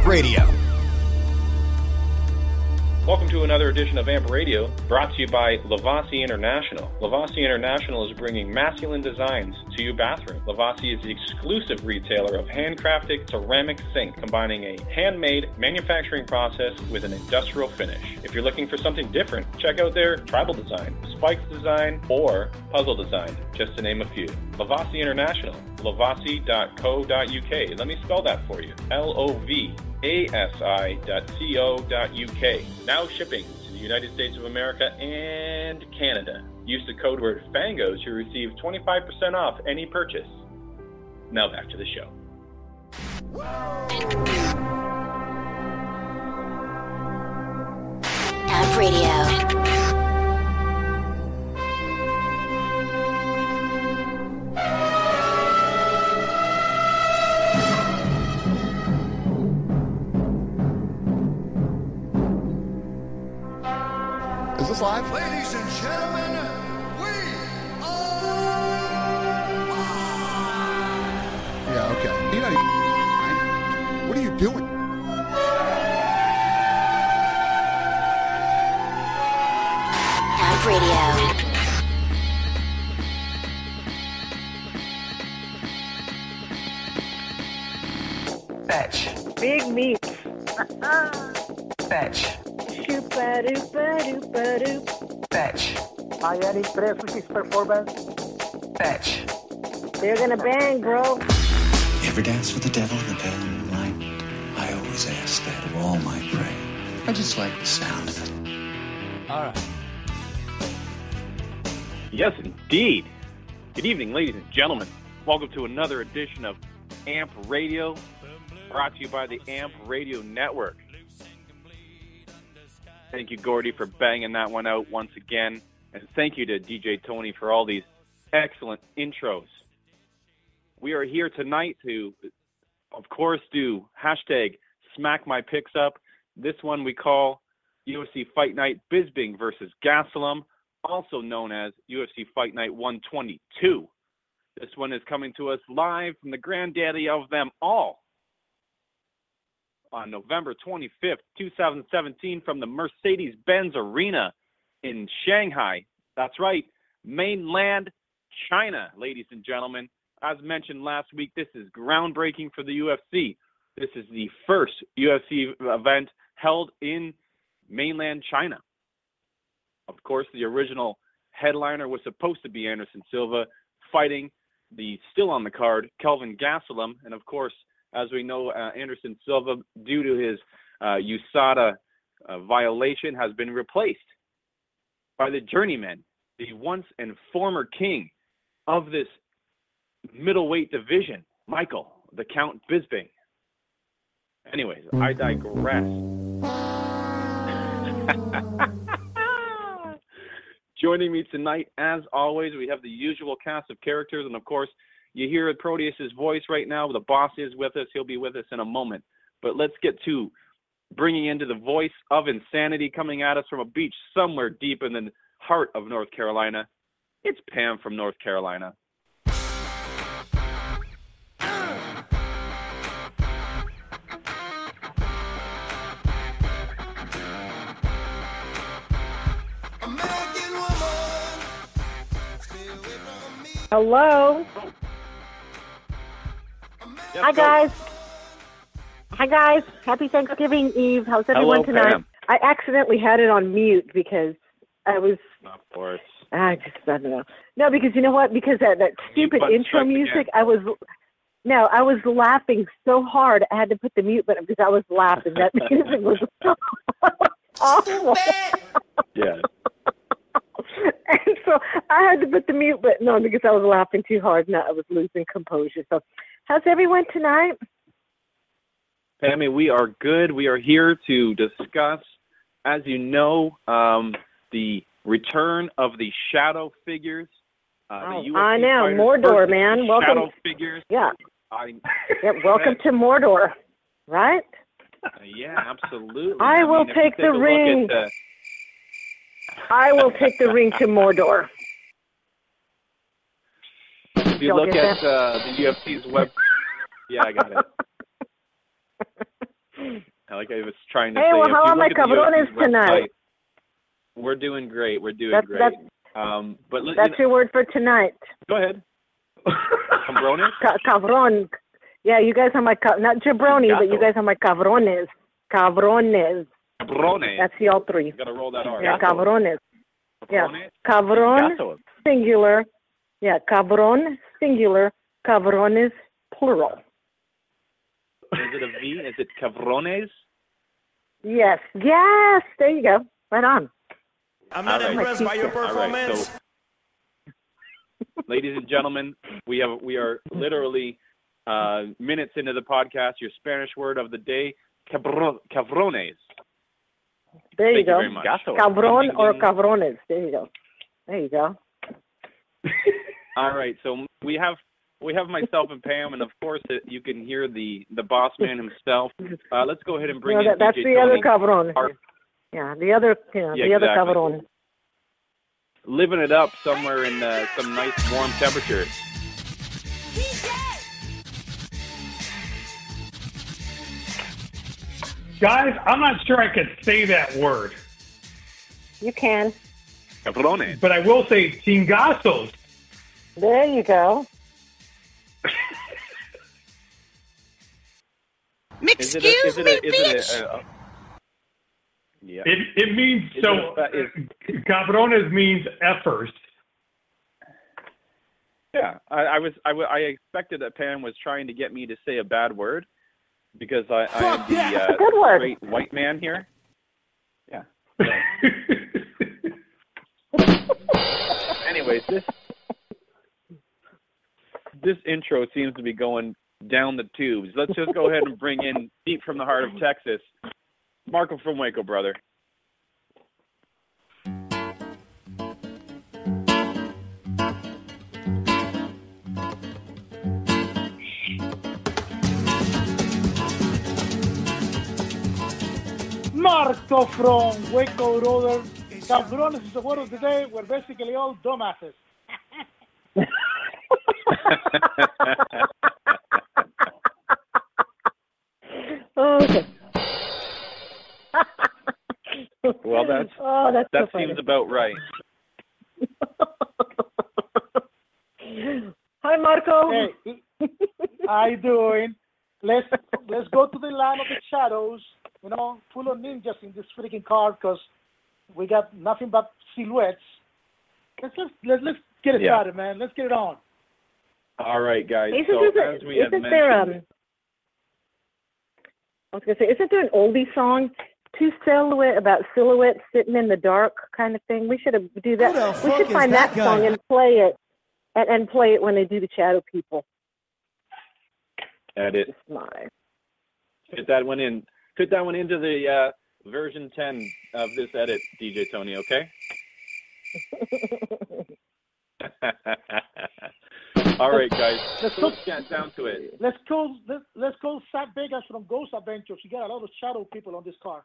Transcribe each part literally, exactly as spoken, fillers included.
Radio. Welcome to another edition of A M P Radio, brought to you by Lavasi International. Lavasi International is bringing masculine designs to your bathroom. Lavasi is the exclusive retailer of handcrafted ceramic sink, combining a handmade manufacturing process with an industrial finish. If you're looking for something different, check out their tribal design, spikes design, or puzzle design, just to name a few. Lavasi International, lavasi dot co dot u k. Let me spell that for you. L O V A S I dot co dot u k. Now shipping to the United States of America and Canada. Use the code word FANGO to receive twenty-five percent off any purchase. Now back to the show. A M P Radio. Is this live? Ladies and gentlemen, we are live! Yeah, okay. You're not even right? What are you doing? A M P Radio. Fetch. Big meats. Fetch. Shoopa-doopa-doopa-doop. Fetch. I am impressed with his performance. Fetch. They're gonna bang, bro. You ever dance with the devil in the pale moonlight? I always ask that of all my prey. I just like the sound of it. All right. Yes, indeed. Good evening, ladies and gentlemen. Welcome to another edition of A M P Radio, brought to you by the A M P Radio Network. Thank you, Gordy, for banging that one out once again. And thank you to D J Tony for all these excellent intros. We are here tonight to, of course, do hashtag Smack My Picks Up. This one we call U F C Fight Night Bisping versus Gastelum, also known as U F C Fight Night one twenty-two. This one is coming to us live from the granddaddy of them all on November twenty-fifth, twenty seventeen, from the Mercedes-Benz Arena in Shanghai. That's right, mainland China, ladies and gentlemen. As mentioned last week, this is groundbreaking for the U F C. This is the first U F C event held in mainland China. Of course, the original headliner was supposed to be Anderson Silva fighting the still on the card, Kelvin Gastelum. And of course, as we know, uh, Anderson Silva, due to his uh, U S A D A uh, violation, has been replaced by the journeyman, the once and former king of this middleweight division, Michael, the Count Bisping. Anyways, I digress. Joining me tonight, as always, we have the usual cast of characters, and of course, you hear Proteus's voice right now. The boss is with us. He'll be with us in a moment. But let's get to bringing into the voice of insanity, coming at us from a beach somewhere deep in the heart of North Carolina. It's Pam from North Carolina. Hello. Yes, Hi, go. guys. Hi, guys. Happy Thanksgiving Eve. How's everyone Hello, tonight? Pam. I accidentally had it on mute because I was, Of course. I just, I don't know. No, because you know what? Because that, that stupid button intro strikes music, again. I was, no, I was laughing so hard I had to put the mute button because I was laughing. That music was so awful. Yeah. And so I had to put the mute button on because I was laughing too hard and I was losing composure. So how's everyone tonight? Pammy, we are good. We are here to discuss, as you know, um, the return of the shadow figures. Uh, Oh, the U F C I know. fighters Mordor, versus man. the Welcome. Shadow figures. Yeah. I, Yep. Welcome to Mordor, right? uh, yeah, absolutely. I will mean, if you take the a look ring. At, uh, I will take the ring to Mordor. if you Y'all look get at that? uh, the U F C's web, yeah, I got it. Like I was trying to Hey, say. well, if how you are my look at the U F cabrones C's tonight? website, we're doing great. We're doing That's- great. that's- um, but let- you That's know- your word for tonight. go ahead. Cabrones? Ca- cabron. Yeah, you guys are my ca- not jabroni, but you guys are my cabrones. Cabrones. Cabrones. That's the all three. You gotta roll that R. Yeah, cabrones. Yeah, Cabrones? cabron Gatos. singular. Yeah, cabron singular. Cabrones plural. Is it a V? Is it cabrones? Yes, yes. There you go. Right on. I'm not All right. impressed by your All right, performance. so, ladies and gentlemen, we have we are literally uh, minutes into the podcast. Your Spanish word of the day, cabro, cabrones. There you Thank you go. very much. Cabron or Ding, ding. cabrones. There you go. There you go. All right, so we have we have myself and Pam, and of course uh, you can hear the the boss man himself. Uh, let's go ahead and bring No, in that, that's D J the Tony. other cabron. Our- Yeah, the other, you know, Yeah, the other exactly. cabron. living it up somewhere in uh, some nice warm temperatures. Guys, I'm not sure I could say that word, You can. Cabrones. but I will say chingazos. There you go. Is it a, is it a, is it a, uh, yeah. It it means Is so. it a- is- Cabrones means effers. Yeah, I, I was I, w- I expected that Pam was trying to get me to say a bad word because I, I am the It's uh, a good word. straight white man here. Yeah. Anyways, this this intro seems to be going down the tubes. Let's just go ahead and bring in deep from the heart of Texas, Marco from Waco, brother. Marco from Waco, brother. Cabrones is the word of the day. We're basically all dumbasses. Okay. Well, that's oh, that's that so funny. seems about right. Hi, Marco. Hey, how you doing? Let's let's go to the land of the shadows. You know, full of ninjas in this freaking car because we got nothing but silhouettes. Let's let's let's, let's get it Yeah. started, man. Let's get it on. All right, guys. Isn't, So isn't, as we have isn't there um? mentioned, I was gonna say, isn't there an oldie song, two silhouette about silhouettes sitting in the dark kind of thing? We should have do that. Who the We fuck should is find that that, guy? song and play it, and, and play it when they do the Shadow People. edit My. fit that one in. Fit that one into the uh, version ten of this edit, D J Tony. Okay. All right, guys. Let's So let's get down to it. Let's call let's, let's call Zach Vegas from Ghost Adventures. You got a lot of shadow people on this car.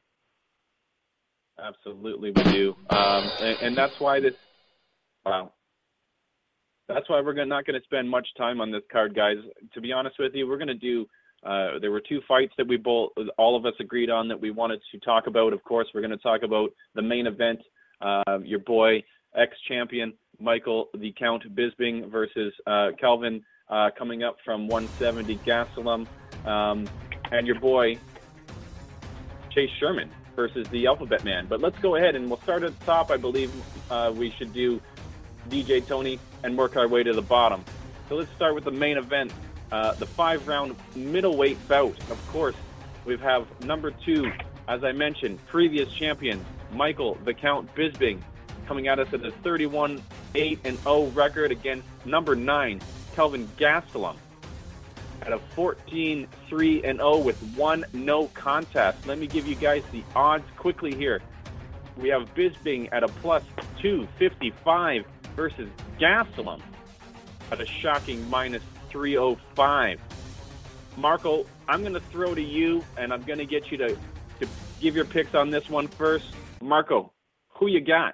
Absolutely, we do, um, and, and that's why this. Wow. That's why we're gonna, not going to spend much time on this card, guys. To be honest with you, we're going to do. Uh, there were two fights that we both, all of us, agreed on that we wanted to talk about. Of course, we're going to talk about the main event. Uh, your boy, ex-champion Michael the Count Bisping versus uh, Kelvin, uh, coming up from one seventy Gastelum, um, and your boy Chase Sherman versus the Alphabet Man. But let's go ahead and we'll start at the top. I believe uh, we should do D J Tony and work our way to the bottom. So let's start with the main event, uh, the five-round middleweight bout. Of course, we have number two, as I mentioned, previous champion Michael the Count Bisping, coming at us at a thirty-one eight and oh record against number nine Kelvin Gastelum at a fourteen three and oh with one no contest. Let me give you guys the odds quickly here. We have Bisping at a plus two fifty-five versus Gastelum at a shocking minus three oh five. Marco, I'm going to throw to you, and I'm going to get you to, to give your picks on this one first. Marco, who you got?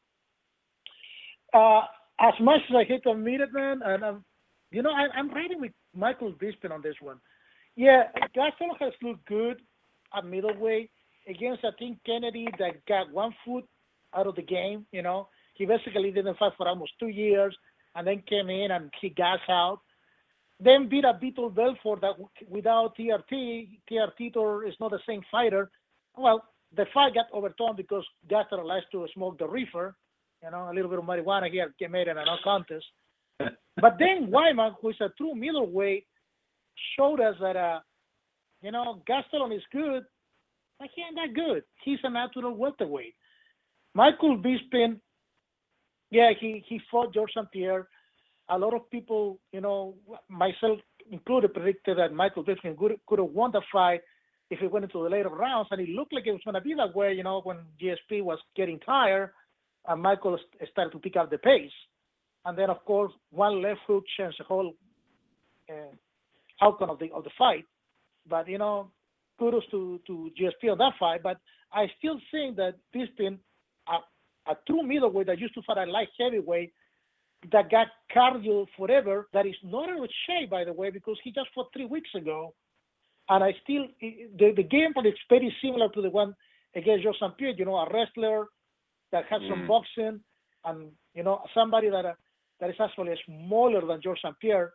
Uh, as much as I hate to admit it, man, and I'm, you know, I, I'm riding with Michael Bisping on this one. Yeah, Gastelum has looked good. at middleweight against a Tim Kennedy that got one foot out of the game. You know, he basically didn't fight for almost two years, and then came in and he gas out. Then beat a Vitor Belfort that without T R T, T R Titor is not the same fighter. Well, the fight got overturned because Gastelum likes to smoke the reefer, you know, a little bit of marijuana here, made it a no contest. But then Weidman, who is a true middleweight, showed us that, uh, you know, Gastelum is good, but he ain't that good. He's a natural welterweight. Michael Bisping, yeah, he, he fought George Saint Pierre. A lot of people, you know, myself included, predicted that Michael Bisping could, could have won the fight if he went into the later rounds, and it looked like it was going to be that way, you know, when G S P was getting tired, and Michael started to pick up the pace. And then, of course, one left hook changed the whole uh, outcome of the of the fight. But, you know, kudos to, to G S P on that fight. But I still think that Bisping, a, a true middleweight that used to fight a light heavyweight, that got cardio forever, that is not in good shape, by the way, because he just fought three weeks ago. And I still, the, the game plan is very similar to the one against George Saint Pierre, you know, a wrestler that has mm. some boxing and, you know, somebody that uh, that is actually smaller than George Saint Pierre.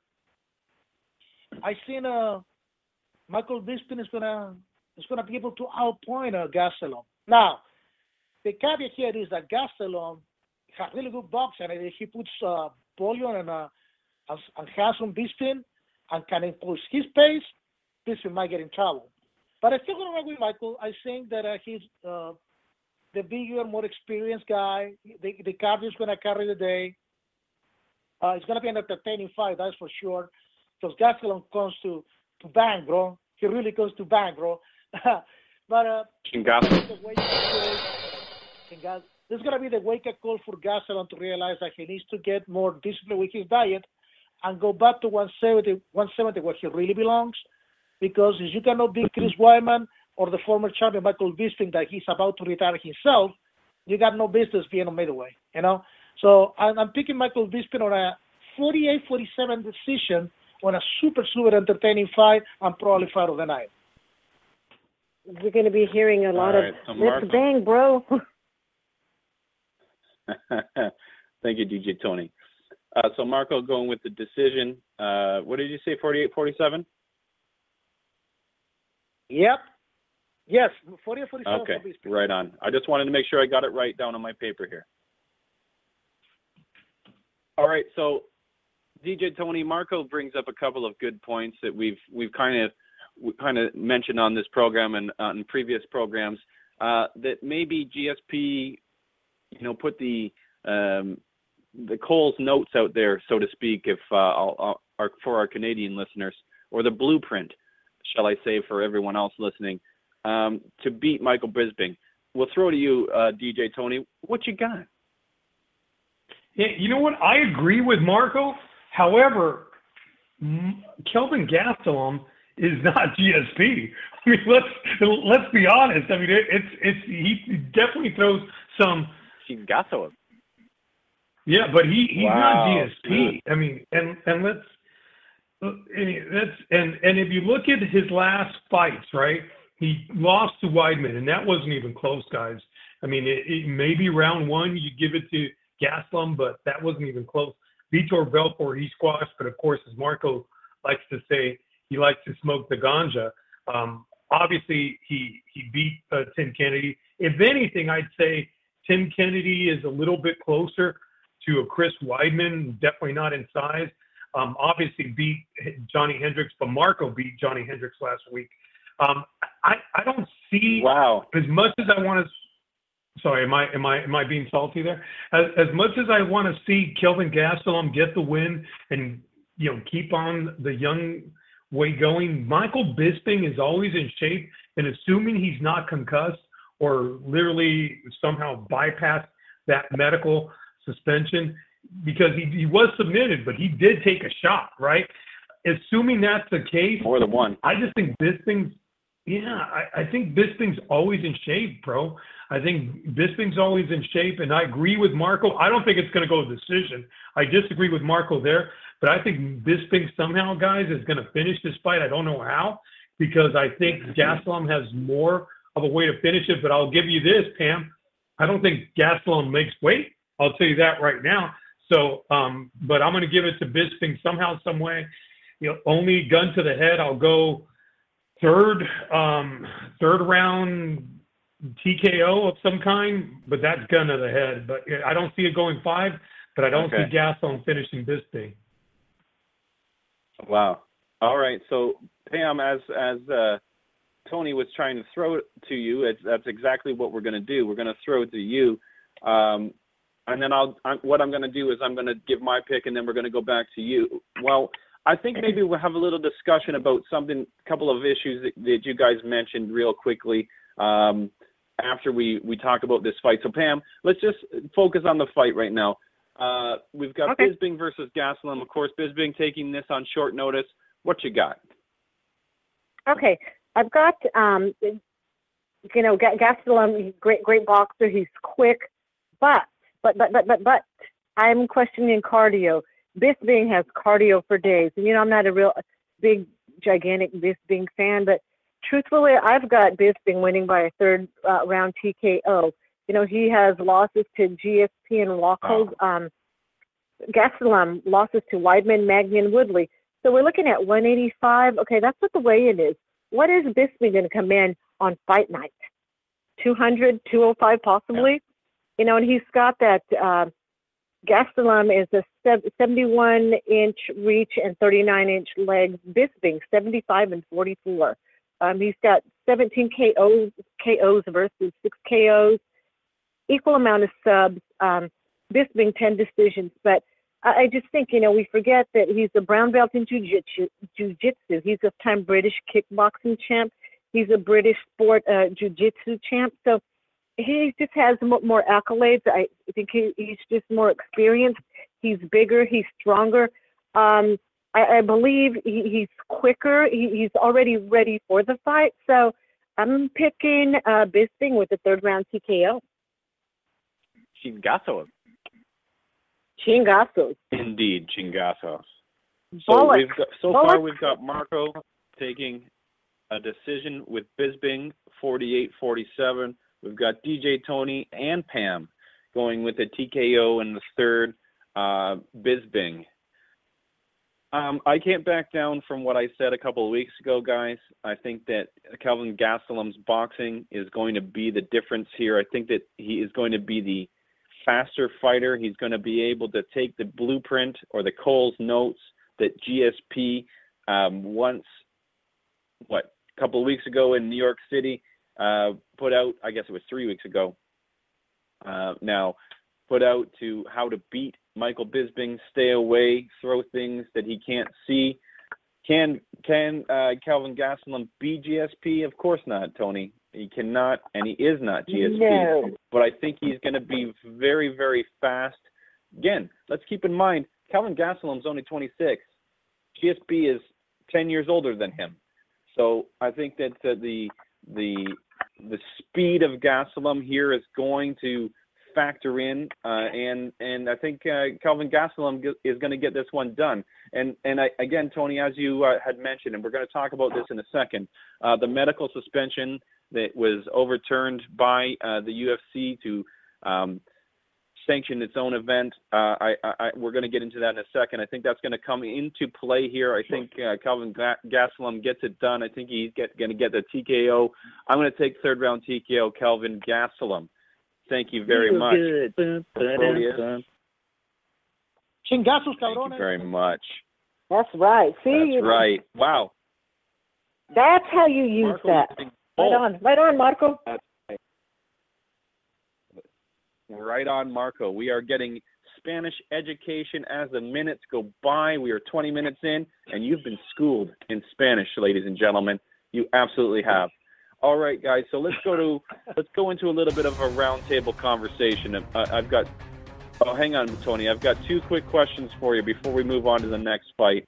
I think uh, Michael Bisping is going to is gonna be able to outpoint uh, Gastelum. Now, the caveat here is that Gastelum has really good boxing, and if he puts uh, volume and, uh, and, and has on Bisping and can impose his pace, Bisping might get in trouble. But I still going to work with Michael. I think that uh, he's uh, the bigger, more experienced guy. The, the cardio is going to carry the day. Uh, it's going to be an entertaining fight, that's for sure. Because Gastelum comes to, to bang, bro. He really comes to bang, bro. But uh, Gastelum. This is going to be the wake-up call for Gastelum to realize that he needs to get more discipline with his diet and go back to one seventy, one seventy where he really belongs. Because if you cannot beat Chris Weidman or the former champion Michael Bisping that he's about to retire himself, you got no business being on middleweight, you know? So I'm, I'm picking Michael Bisping on a forty-eight forty-seven decision on a super, super entertaining fight and probably fight of the night. You're going to be hearing a lot All right, of, so let's Marco. bang, bro. Thank you, D J Tony. Uh, so Marco going with the decision. Uh, what did you say, forty-eight forty-seven? Yep. Yes, forty-eight forty-seven. Okay, right on. I just wanted to make sure I got it right down on my paper here. All right, so D J Tony, Marco brings up a couple of good points that we've we've kind of we kind of mentioned on this program and uh, in previous programs, uh, that maybe G S P, you know, put the um, the Cole's notes out there, so to speak, if uh, I'll, I'll, our, for our Canadian listeners, or the blueprint, shall I say, for everyone else listening, um, to beat Michael Bisping. We'll throw to you, uh, D J Tony. What you got? Yeah, you know what? I agree with Marco. However, M- Kelvin Gastelum is not G S P. I mean, let's let's be honest. I mean, it, it's it's he definitely throws some. Gastelum. Yeah, but he, he's wow. not G S P. I mean, and and let's and that's and and if you look at his last fights, right? He lost to Weidman, and that wasn't even close, guys. I mean, it, it maybe round one you give it to Gastelum, but that wasn't even close. Vitor Belfort, he squashed, but of course, as Marco likes to say, he likes to smoke the ganja. Um, obviously, he he beat uh, Tim Kennedy. If anything, I'd say Tim Kennedy is a little bit closer to a Chris Weidman, definitely not in size. Um, obviously beat Johnny Hendricks, but Marco beat Johnny Hendricks last week. Um, I, I don't see wow. as much as I want to. Sorry, am I am I am I being salty there? As as much as I want to see Kelvin Gastelum get the win and you know keep on the young way going, Michael Bisping is always in shape, and assuming he's not concussed or literally somehow bypassed that medical suspension, because he, he was submitted, but he did take a shot, right? Assuming that's the case, more than one. I just think Bisping's, yeah, I, I think Bisping's always in shape, bro. I think Bisping's always in shape, and I agree with Marco. I don't think it's going to go to decision. I disagree with Marco there, but I think Bisping somehow, guys, is going to finish this fight. I don't know how, because I think Gastelum has more of a way to finish it. But I'll give you this, Pam. I don't think Gastelum makes weight. I'll tell you that right now. So, um, but I'm going to give it to Bisping somehow, some way. You know, only gun to the head. I'll go third, um, third round T K O of some kind, but that's gun to the head. But I don't see it going five, but I don't Okay. see Gastelum finishing Bisping. Wow. All right. So, Pam, as as uh, Tony was trying to throw it to you, it's, that's exactly what we're going to do. We're going to throw it to you. Um, and then I'll, I'm, what I'm going to do is I'm going to give my pick, and then we're going to go back to you. Well, I think maybe we'll have a little discussion about something, a couple of issues that, that you guys mentioned real quickly um, after we, we talk about this fight. So, Pam, let's just focus on the fight right now. Uh, we've got Okay. Bisping versus Gastelum. Of course, Bisping taking this on short notice. What you got? Okay, I've got, um, you know, Ga- Gastelum, he's a great, great boxer. He's quick, but, but, but, but, but, but, I'm questioning cardio. Bisping has cardio for days. And, you know, I'm not a real big, gigantic Bisping fan, but truthfully, I've got Bisping winning by a third uh, round T K O. You know, he has losses to G S P and Rockhold. Oh. Um, Gastelum losses to Weidman, Magny, and Woodley. So we're looking at one eighty-five. Okay, that's what the weigh-in is. What is Bisping going to come in on fight night? two hundred, two oh five possibly? Yeah. You know, and he's got that, uh, Gastelum is a seventy-one inch reach and thirty-nine inch legs. Bisping, seventy-five and forty-four. Um, he's got seventeen K Os, K Os versus six K Os. Equal amount of subs. Um, Bisping, ten decisions. But I, I just think, you know, we forget that he's a brown belt in jiu-jitsu. jiu-jitsu. He's a time British kickboxing champ. He's a British sport uh, jiu-jitsu champ. So he just has more accolades. I think he, he's just more experienced. He's bigger. He's stronger. Um, I, I believe he, he's quicker. He, he's already ready for the fight. So I'm picking uh, Bisping with the third round T K O. Chingasos. Chingasos. Indeed, Chingasos. So Bollocks. we've got, so Bollocks. far we've got Marco taking a decision with Bisping, forty-eight forty-seven. We've got D J, Tony, and Pam going with a T K O in the third, uh, Bisping. Um, I can't back down from what I said a couple of weeks ago, guys. I think that Kelvin Gastelum's boxing is going to be the difference here. I think that he is going to be the faster fighter. He's going to be able to take the blueprint or the Coles notes that G S P um, once, what, a couple of weeks ago in New York City, uh, put out, I guess it was three weeks ago uh, now, put out to how to beat Michael Bisping, stay away, throw things that he can't see. Can can uh, Kelvin Gastelum be G S P? Of course not, Tony. He cannot, and he is not G S P. No. But I think he's going to be very, very fast. Again, let's keep in mind, Kelvin Gastelum's only twenty-six. G S P is ten years older than him. So I think that uh, the the the speed of Gastelum here is going to factor in, uh, and and I think uh, Kelvin Gastelum is going to get this one done. And and I, again, Tony, as you uh, had mentioned, and we're going to talk about this in a second, uh, the medical suspension that was overturned by uh, the U F C to um, sanction its own event. Uh, I, I, we're going to get into that in a second. I think that's going to come into play here. I think uh, Kelvin Gastelum gets it done. I think he's get, going to get the T K O. I'm going to take third round T K O, Kelvin Gastelum. Thank you very Feel much. good. Chingazos, Thank you cabrones. very much. That's right. See, That's right. Wow. That's how you use Marco that. getting Right both. on. Right on, Marco. That's right. Right on, Marco. We are getting Spanish education as the minutes go by. We are twenty minutes in, and you've been schooled in Spanish, ladies and gentlemen. You absolutely have. All right, guys. So let's go to let's go into a little bit of a roundtable conversation. Uh, I've got. Oh, hang on, Tony. I've got two quick questions for you before we move on to the next fight.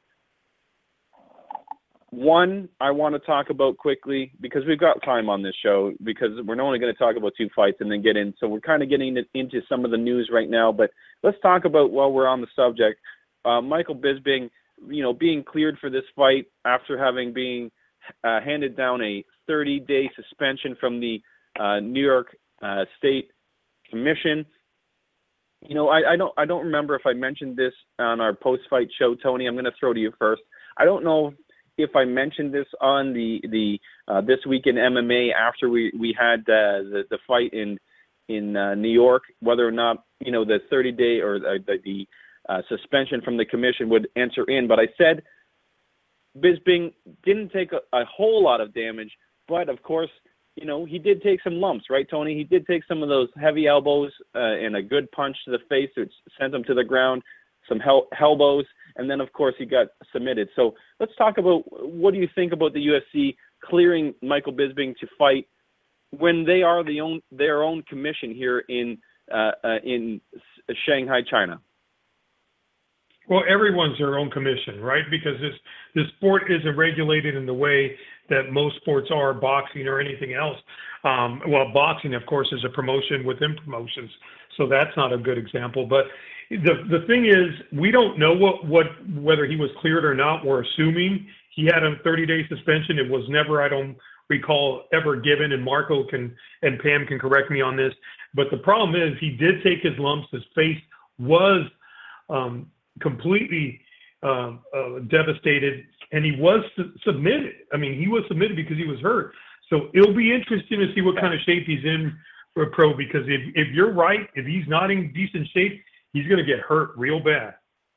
One, I want to talk about quickly, because we've got time on this show, because we're only going to talk about two fights and then get in. So we're kind of getting into some of the news right now. But let's talk about, while we're on the subject, uh, Michael Bisping, you know, being cleared for this fight after having been uh, handed down a thirty-day suspension from the uh, New York uh, State Commission. You know, I, I don't I don't remember if I mentioned this on our post-fight show, Tony. I'm going to throw to you first. I don't know if I mentioned this on the the uh, This Week in M M A after we we had uh, the the fight in in uh, New York, whether or not, you know, the thirty-day or the, the, the uh, suspension from the commission would enter in. But I said Bisping didn't take a, a whole lot of damage, but of course, you know, he did take some lumps, right, Tony? He did take some of those heavy elbows uh, and a good punch to the face, which sent him to the ground, some hel- elbows, and then, of course, he got submitted. So let's talk about what do you think about the U F C clearing Michael Bisping to fight when they are the own their own commission here in uh, uh, in Shanghai, China? Well, everyone's their own commission, right? Because this this sport isn't regulated in the way that most sports are, boxing or anything else. Um, well, boxing, of course, is a promotion within promotions, so that's not a good example. But the the thing is, we don't know what, what whether he was cleared or not. We're assuming he had a thirty-day suspension. It was never, I don't recall, ever given, and Marco can and Pam can correct me on this. But the problem is he did take his lumps. His face was um, completely um, uh, devastated, and he was su- submitted. I mean, he was submitted because he was hurt. So it'll be interesting to see what kind of shape he's in for a pro, because if, if you're right, if he's not in decent shape, he's going to get hurt real bad.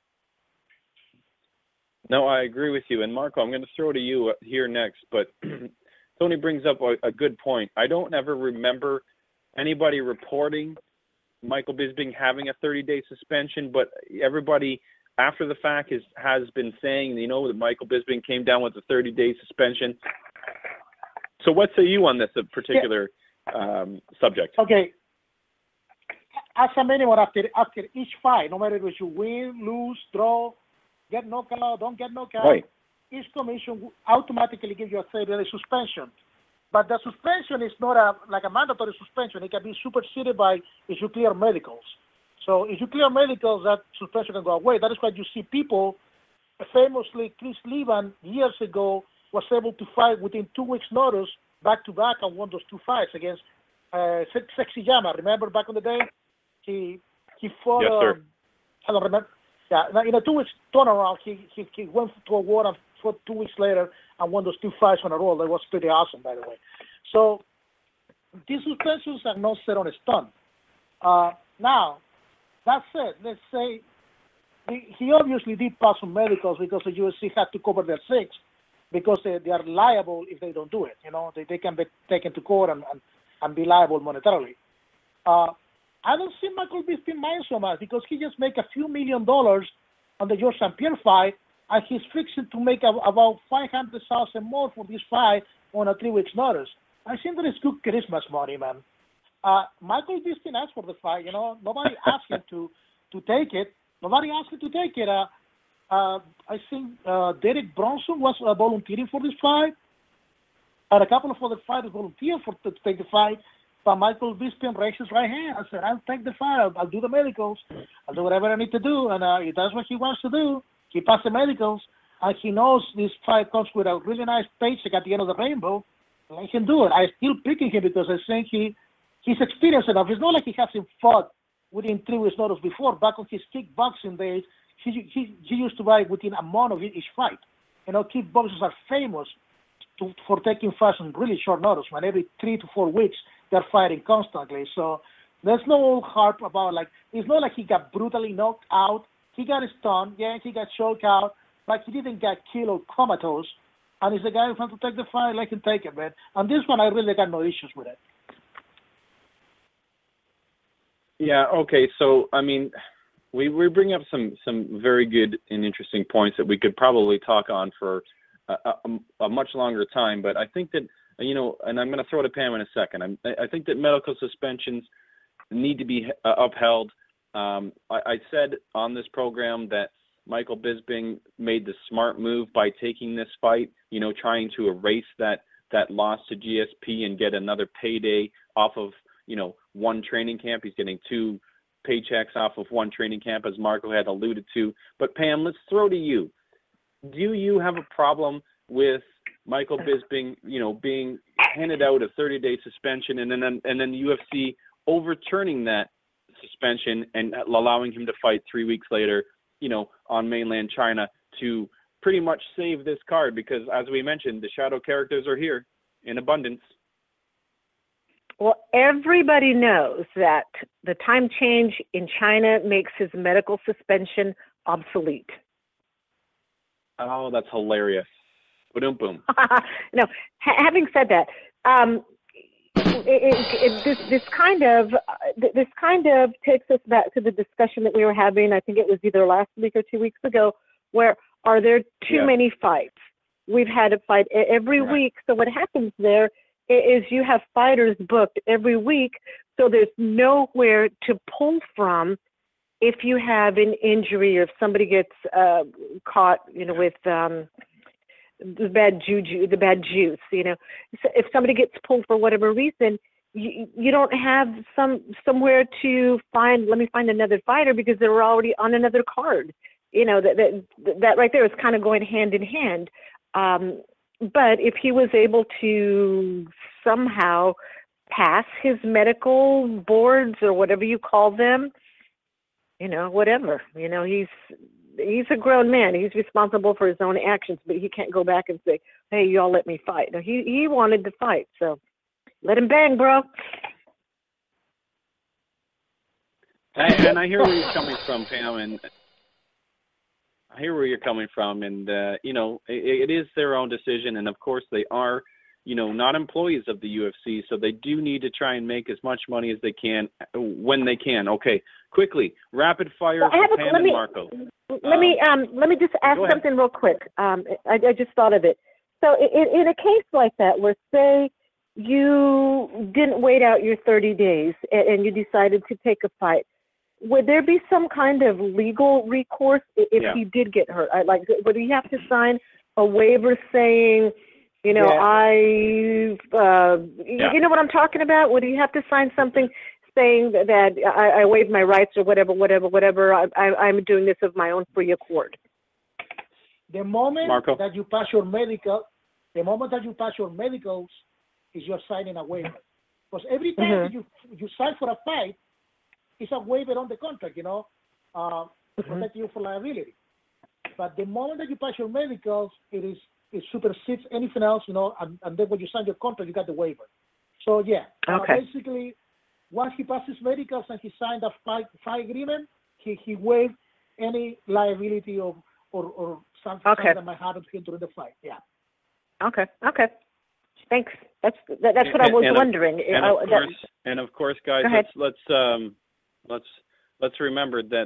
No, I agree with you. And Marco, I'm going to throw to you here next, but Tony brings up a, a good point. I don't ever remember anybody reporting Michael Bisping having a thirty-day suspension, but everybody after the fact is, has been saying, you know, that Michael Bisping came down with a thirty-day suspension. So what say you on this particular yeah. um, subject? Okay. As a minimum, after, after each fight, no matter if you win, lose, draw, get knocked out, don't get knocked out, right, each commission will automatically give you a thirty-day suspension. But the suspension is not a like a mandatory suspension. It can be superseded by if you clear medicals. So if you clear medicals, that suspension can go away. That is why you see people, famously Chris Liban years ago was able to fight within two weeks' notice, back to back, and won those two fights against uh, Sexy Yama. Remember back in the day, he he fought. Yes, sir. Um, I don't remember. Yeah, in a two weeks turnaround, he, he he went to a war and fought two weeks later and won those two fights on a roll. That was pretty awesome, by the way. So these suspensions are not set on a stone. Uh, now, that said, let's say he, he obviously did pass some medicals because the U F C had to cover their six because they, they are liable if they don't do it. You know, they, they can be taken to court and, and, and be liable monetarily. Uh, I don't see Michael Bisping mind so much because he just make a few million dollars on the George Saint Pierre fight, and he's fixing to make a, about five hundred thousand more for this fight on a three weeks notice. I think that is good Christmas money, man. Uh, Michael Bisping asked for the fight. You know, nobody asked him to, to take it. Nobody asked him to take it. Uh, uh, I think uh, Derek Bronson was uh, volunteering for this fight, and a couple of other fighters volunteered for to, to take the fight. But Michael Bisping raised his right hand. I said, I'll take the fight. I'll, I'll do the medicals. I'll do whatever I need to do. And uh, if that's what he wants to do, he passed the medicals. And he knows this fight comes with a really nice paycheck at the end of the rainbow. Let him do it. I'm still picking him because I think he he's experienced enough. It's not like he hasn't fought within three weeks' notice before. Back on his kickboxing days, he, he, he used to fight within a month of each fight. You know, kickboxers are famous to, for taking fights on really short notice, man. Every three to four weeks, they're fighting constantly. So there's no harp about, like, it's not like he got brutally knocked out. He got stunned, yeah, he got choked out, but he didn't get killed or comatose. And he's the guy who wants to take the fight, let him take it, man. And this one, I really got no issues with it. Yeah, okay. So, I mean, we, we bring up some, some very good and interesting points that we could probably talk on for a, a, a much longer time. But I think that, you know, and I'm going to throw to Pam in a second. I'm, I think that medical suspensions need to be uh, upheld. Um, I, I said on this program that Michael Bisping made the smart move by taking this fight, you know, trying to erase that, that loss to G S P and get another payday off of, you know, one training camp. He's getting two paychecks off of one training camp, as Marco had alluded to. But Pam, let's throw to you. Do you have a problem with Michael Bisping, you know, being handed out a thirty-day suspension, and then and then the U F C overturning that suspension and allowing him to fight three weeks later, you know, on mainland China to pretty much save this card because, as we mentioned, the shadow characters are here in abundance. Well, everybody knows that the time change in China makes his medical suspension obsolete. Oh, that's hilarious. Boom, boom. No, ha- having said that, um, it, it, it, this this kind of uh, this kind of takes us back to the discussion that we were having. I think it was either last week or two weeks ago. Where are there too yeah. many fights? We've had a fight every right. week. So what happens there is you have fighters booked every week. So there's nowhere to pull from if you have an injury or if somebody gets uh, caught, you know, with um, the bad juju, the bad juice, you know. So if somebody gets pulled for whatever reason, you, you don't have some somewhere to find, let me find another fighter because they were already on another card. You know, that that, that right there is kind of going hand in hand. Um, but if he was able to somehow pass his medical boards or whatever you call them, you know, whatever, you know, he's he's a grown man. He's responsible for his own actions, but he can't go back and say, hey, y'all let me fight. No, he, he wanted to fight, so let him bang, bro. And, and I hear where you're coming from, Pam, and I hear where you're coming from, and, uh, you know, it, it is their own decision, and, of course, they are, you know, not employees of the U F C, so they do need to try and make as much money as they can when they can. Okay, quickly, rapid fire well, for a, Pam let me, and Marco. Let um, me um, let me just ask something real quick. Um, I, I just thought of it. So in, in a case like that, where say you didn't wait out your thirty days and, and you decided to take a fight, would there be some kind of legal recourse if yeah. he did get hurt? I, like, would he have to sign a waiver saying, you know, yeah. I, uh, yeah. you know what I'm talking about? Would he have to sign something saying that, that I, I waive my rights or whatever, whatever, whatever? I, I, I'm doing this of my own free accord. The moment Marco? that you pass your medical, the moment that you pass your medicals, is you're signing a waiver. Because every time Mm-hmm. that you you sign for a fight, it's a waiver on the contract, you know, uh, to Mm-hmm. protect you for liability. But the moment that you pass your medicals, it is it supersedes anything else, you know, and, and then when you sign your contract, you got the waiver. So yeah, okay. uh, basically, once he passes medicals and he signed a fight fight agreement, he he waived any liability of or or something, okay. something that might happen to him during the fight. Yeah. Okay. Okay. Thanks. That's that, that's what and, I was and wondering. Of, and, I, of that, course, and of course, guys, let's let's um, let's let's remember that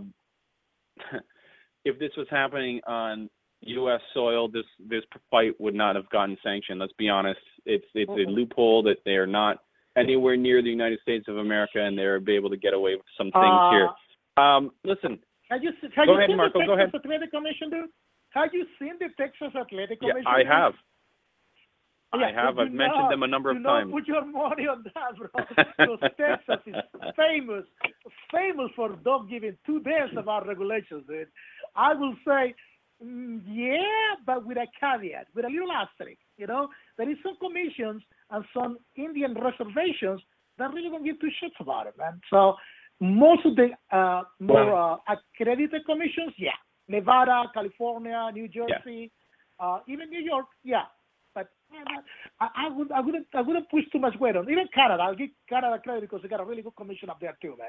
uh, if this was happening on U S soil, this this fight would not have gotten sanctioned. Let's be honest. It's it's mm-hmm. a loophole that they are not anywhere near the United States of America, and they're be able to get away with some things uh, here. Um, listen. Have you, have go you ahead, seen Marco. the Go Texas ahead. Athletic Commission, dude? Have you seen the Texas Athletic Yeah, Commission? I have. Yeah, I have. I've you mentioned know, them a number you of know, times. Put your money on that, bro. Because Texas is famous, famous for not giving two damns about regulations, dude. I will say, mm, yeah, but with a caveat, with a little asterisk. You know, there is some commissions and some Indian reservations that really don't give two shits about it, man. So most of the uh, more uh, accredited commissions, yeah, Nevada, California, New Jersey, yeah. uh, even New York, yeah. But man, I, I would, I wouldn't, I wouldn't push too much weight on. Even Canada, I'll give Canada credit because they got a really good commission up there too,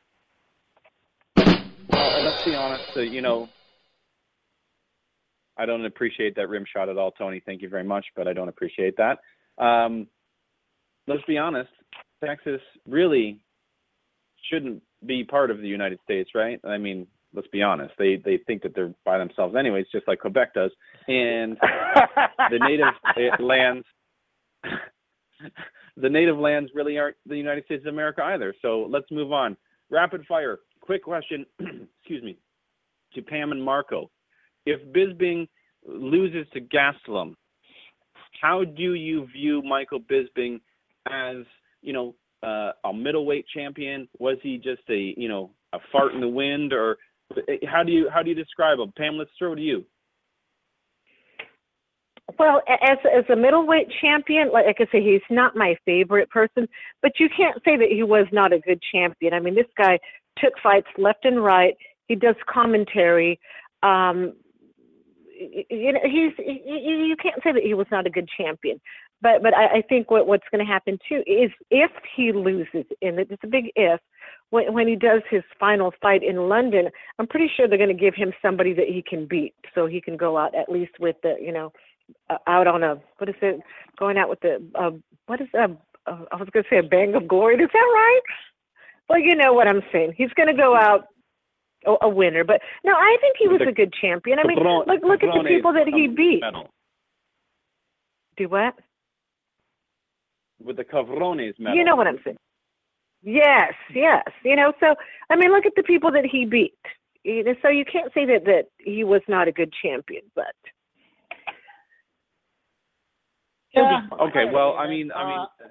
man. Well, let's be honest. Uh, you know, I don't appreciate that rim shot at all, Tony. Thank you very much, but I don't appreciate that. Um, let's be honest. Texas really shouldn't be part of the United States, right? I mean, let's be honest. They they think that they're by themselves anyways, just like Quebec does. And the native lands, the native lands really aren't the United States of America either. So let's move on. Rapid fire. Quick question, excuse me, to Pam and Marco. If Bisping loses to Gastelum, how do you view Michael Bisping as, you know, uh, a middleweight champion? Was he just a, you know, a fart in the wind, or how do you how do you describe him? Pam, let's throw to you. Well, as as a middleweight champion, like I say, he's not my favorite person, but you can't say that he was not a good champion. I mean, this guy took fights left and right. He does commentary. Um, you know, he's you, you can't say that he was not a good champion. But but I, I think what, what's going to happen too is if he loses, and it's a big if, when when he does his final fight in London, I'm pretty sure they're going to give him somebody that he can beat, so he can go out at least with the you know. Uh, out on a what is it? Going out with the uh, what is that? Uh, I was going to say a bang of glory. Is that right? Well, you know what I'm saying. He's going to go out a, a winner. But no, I think he was a good champion. I mean, look look at the people that he beat. Medal. Do what? With the Cavrones medal. You know what I'm saying. Yes, yes. You know, so I mean, look at the people that he beat. You know, so you can't say that that he was not a good champion, but. Yeah. Okay. Well, I mean, I mean. Uh,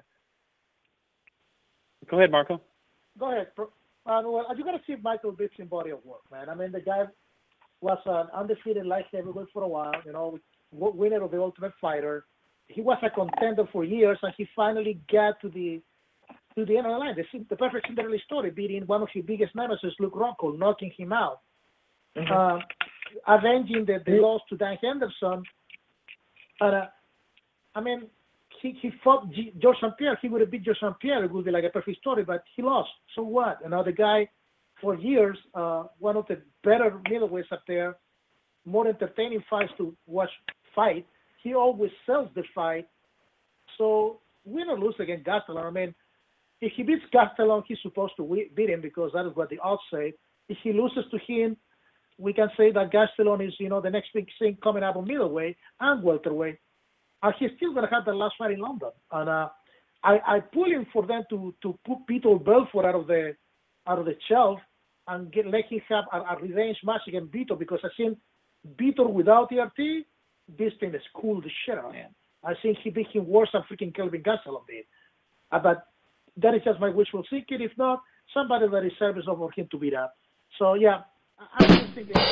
go ahead, Marco. Go ahead. Uh, well, you got to see Michael Bisping's body of work, man. I mean, the guy was an undefeated light heavyweight for a while. You know, winner of the Ultimate Fighter. He was a contender for years, and he finally got to the to the end of the line. The, the perfect Cinderella story, beating one of his biggest nemesis, Luke Rockhold, knocking him out, mm-hmm. uh, avenging the, the loss to Dan Henderson. And, uh, I mean, he, he fought G- George Saint Pierre. He would have beat George Saint Pierre. It would be like a perfect story, but he lost. So what? You know, the guy, for years, uh, one of the better middleweights up there, more entertaining fights to watch fight. He always sells the fight. So win or lose against Gastelum. I mean, if he beats Gastelum, he's supposed to win, beat him because that is what the odds say. If he loses to him, we can say that Gastelum is, you know, the next big thing coming up on middleweight and welterweight. And he's still going to have the last fight in London. And uh, I, I pull him for them to, to put Vitor Belfort out of the out of the shelf and get, let him have a, a revenge match against Vitor, because I think Vitor without E R T, this thing is cool the shit out of him. I think he beat him worse than freaking Kelvin Gastelum did. Uh, but that is just my wishful thinking. If not, somebody that is serviceable for him to beat up. So, yeah, I, I wouldn't think uh,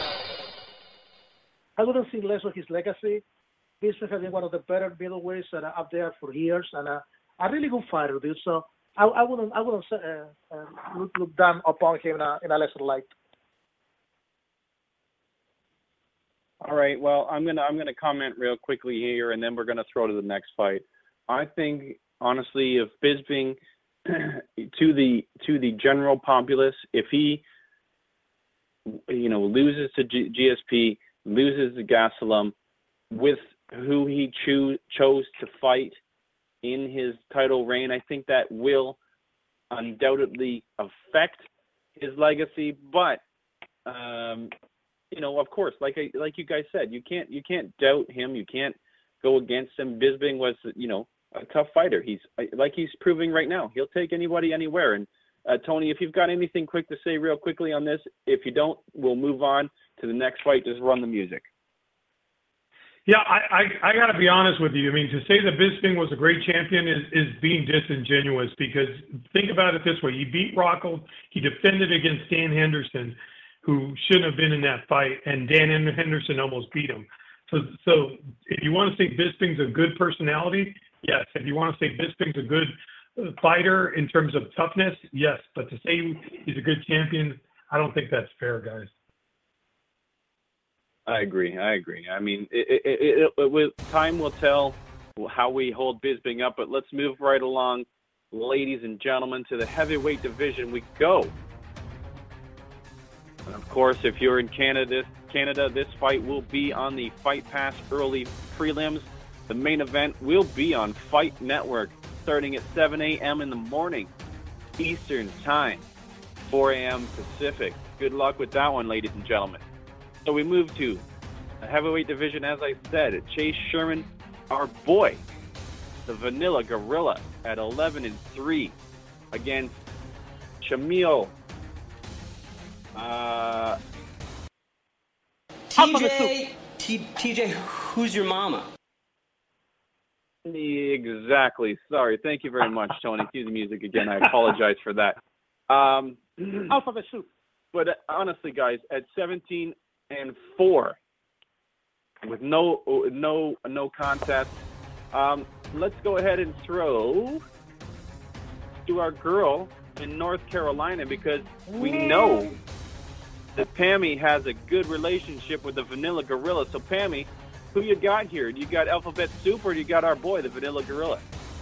I wouldn't think less of his legacy. Bisping has been one of the better middleweights that are up there for years, and uh, a really good fighter, dude. So I, I wouldn't, I wouldn't uh, uh, look, look down upon him in a, in a lesser light. All right. Well, I'm gonna I'm gonna comment real quickly here, and then we're gonna throw to the next fight. I think honestly, if Bisping to the to the general populace, if he you know loses to G- GSP, loses to Gastelum, with who he cho- chose to fight in his title reign, I think that will undoubtedly affect his legacy. But um, you know, of course, like I, like you guys said, you can't you can't doubt him. You can't go against him. Bisping was, you know, a tough fighter. He's like he's proving right now. He'll take anybody anywhere. And uh, Tony, if you've got anything quick to say real quickly on this, if you don't, we'll move on to the next fight. Just run the music. Yeah, I, I, I got to be honest with you. I mean, to say that Bisping was a great champion is, is being disingenuous, because think about it this way. He beat Rockhold. He defended against Dan Henderson, who shouldn't have been in that fight, and Dan Henderson almost beat him. So, so if you want to say Bisping's a good personality, yes. If you want to say Bisping's a good fighter in terms of toughness, yes. But to say he's a good champion, I don't think that's fair, guys. I agree. I agree. I mean, it, it, it, it, with time will tell how we hold Bisping up, but let's move right along, ladies and gentlemen, to the heavyweight division we go. And of course, if you're in Canada, Canada, this fight will be on the Fight Pass early prelims. The main event will be on Fight Network, starting at seven a.m. in the morning, Eastern Time, four a.m. Pacific. Good luck with that one, ladies and gentlemen. So we move to the heavyweight division, as I said. Chase Sherman, our boy, the Vanilla Gorilla, at eleven and three against Shamil. Uh, T J, T, TJ, who's your mama? Exactly. Sorry. Thank you very much, Tony. Cue the music again. I apologize for that. Um, Alphabet soup. But honestly, guys, at seventeen and four, with no no no contest. Um, let's go ahead and throw to our girl in North Carolina because we know that Pammy has a good relationship with the Vanilla Gorilla. So, Pammy, who you got here? Do you got Alphabet Soup or do you got our boy, the Vanilla Gorilla?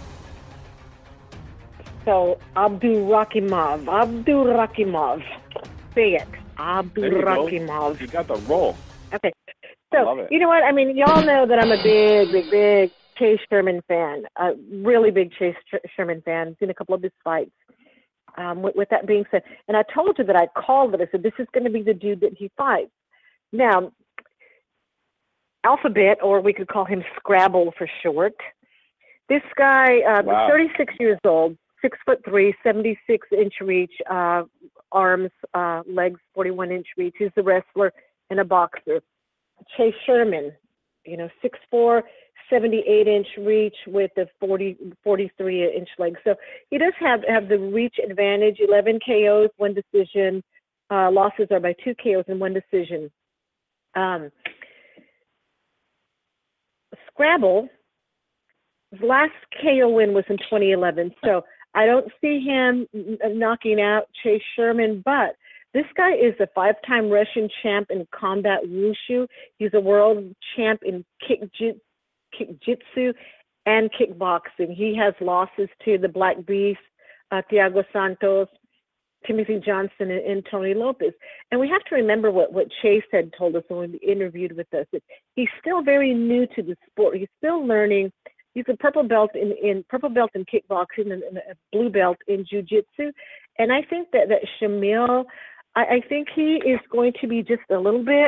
So, Abdul Rakimov. Abdul Rakimov. Say it. Abdul Rakimov. You got the roll. Okay. I love So, it. you know what? I mean, y'all know that I'm a big, big, big Chase Sherman fan. A really big Chase Sherman fan. Seen a couple of his fights. Um, with, with that being said, and I told you that I called it. I said, this is going to be the dude that he fights. Now, Alphabet, or we could call him Scrabble for short. This guy, uh, Wow. thirty-six years old, six foot three, seventy-six inch reach, uh, arms, uh, legs, forty-one inch reach. He's a wrestler and a boxer. Chase Sherman, you know, six four, seventy-eight inch reach with the forty, forty-three inch legs. So he does have, have the reach advantage, eleven K Os, one decision. Uh, losses are by two K Os and one decision. Um, Scrabble, his last K O win was in twenty eleven. So I don't see him knocking out Chase Sherman, but this guy is a five-time Russian champ in combat wushu. He's a world champ in kick-jitsu kick-jitsu and kickboxing. He has losses to the Black Beast, uh, Thiago Santos, Timothy Johnson, and, and Tony Lopez. And we have to remember what, what Chase had told us when he interviewed with us. That he's still very new to the sport. He's still learning. He's a purple belt in, in purple belt in kickboxing and, and a blue belt in jiu-jitsu. And I think that, that Shamil, I, I think he is going to be just a little bit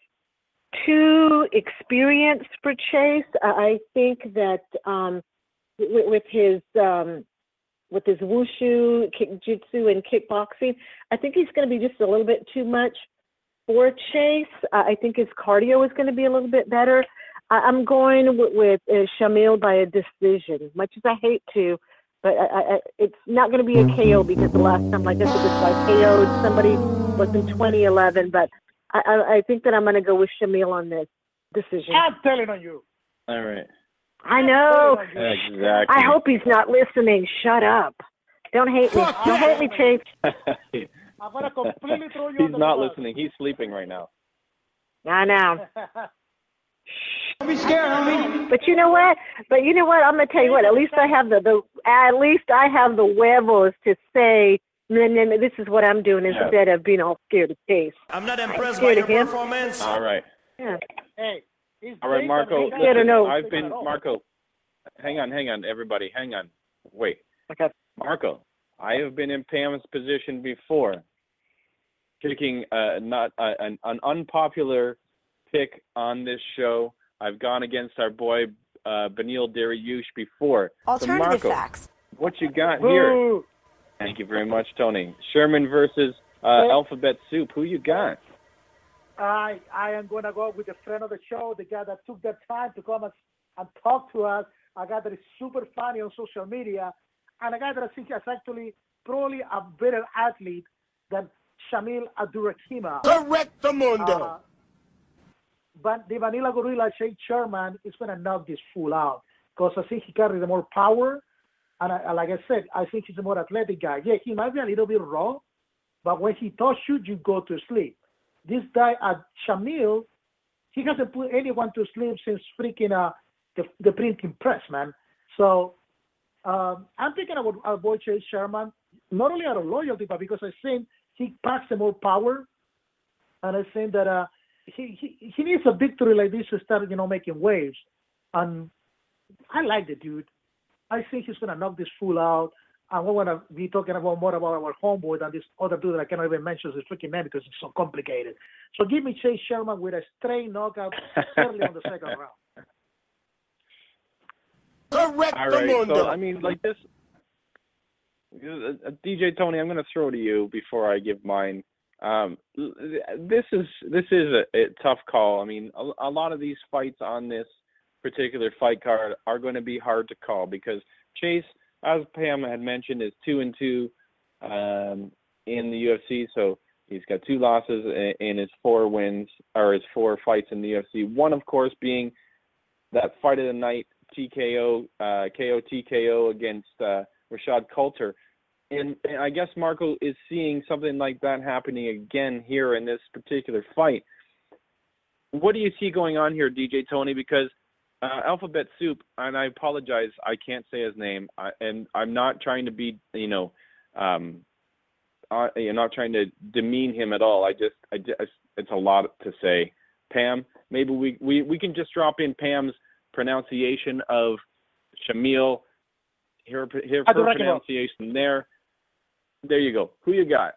too experienced for Chase. I think that um, with, with his um, with his wushu, kick-jitsu, and kickboxing, I think he's going to be just a little bit too much for Chase. Uh, I think his cardio is going to be a little bit better. I, I'm going with, with uh, Shamil by a decision, much as I hate to, but I, I, it's not going to be a K O because the last time, like I said, this guy K O'd somebody was in twenty eleven, but I, I, I think that I'm going to go with Shamil on this decision. I'm telling on you. All right. I know. Exactly. I hope he's not listening. Shut up. Don't hate me. Don't hate me, Chase. I'm gonna completely throw you He's under not the bus. listening. He's sleeping right now. I know. Don't be scared, homie. But you know what? But you know what? I'm gonna tell you what. At least I have the, the at least I have the huevos to say, no, no, no, this is what I'm doing Yeah. instead of being all scared of Chase. I'm not impressed by by your your him. performance. All right. Yeah. Hey, he's All right, big Marco. and he's Yeah, I don't Listen, know. I've been Marco. Hang on, hang on, everybody. Hang on. Wait. Okay. Marco, I have been in Pam's position before, picking uh, not uh, an, an unpopular pick on this show. I've gone against our boy uh, Benil Dariush before. Alternative so Marco, facts. what you got here? Boo. Thank you very much, Tony. Sherman versus uh, Hey. Alphabet Soup. Who you got? I I am gonna go with a friend of the show, the guy that took the time to come and, and talk to us. A guy that is super funny on social media, and a guy that I think is actually probably a better athlete than Shamil Abdurakhima. Correct the mundo. Uh, but the Vanilla Gorilla, Chase Sherman, is going to knock this fool out because I think he carries the more power. And I, like I said, I think he's a more athletic guy. Yeah, he might be a little bit raw, but when he touches you, you go to sleep. This guy at Shamil, he hasn't put anyone to sleep since freaking uh, the, the printing press, man. So um, I'm thinking about our boy Chase Sherman, not only out of loyalty, but because I think he packs the more power. And I think that uh, he, he he needs a victory like this to start, you know, making waves. And I like the dude. I think he's going to knock this fool out. And we're going to be talking about more about our homeboy than this other dude that I cannot even mention his freaking name because it's so complicated. So give me Chase Sherman with a straight knockout early on the second round. Correct All the right. mundo. So, I mean, like this, uh, D J Tony, I'm going to throw to you before I give mine. Um, this is this is a, a tough call. I mean, a, a lot of these fights on this particular fight card are going to be hard to call because Chase, as Pam had mentioned, is two and two um, in the U F C. So He's got two losses in his four wins, or his four fights in the U F C. One, of course, being that fight of the night, T K O, uh, K O T K O against uh, Rashad Coulter. And, and I guess Marco is seeing something like that happening again here in this particular fight. What do you see going on here, D J Tony? Because uh, Alphabet Soup, and I apologize, I can't say his name, I, and I'm not trying to be, you know, um, uh, you're not trying to demean him at all. I just, I just, it's a lot to say. Pam, maybe we, we, we can just drop in Pam's pronunciation of Shamil, her, her, her pronunciation there. There you go. Who you got?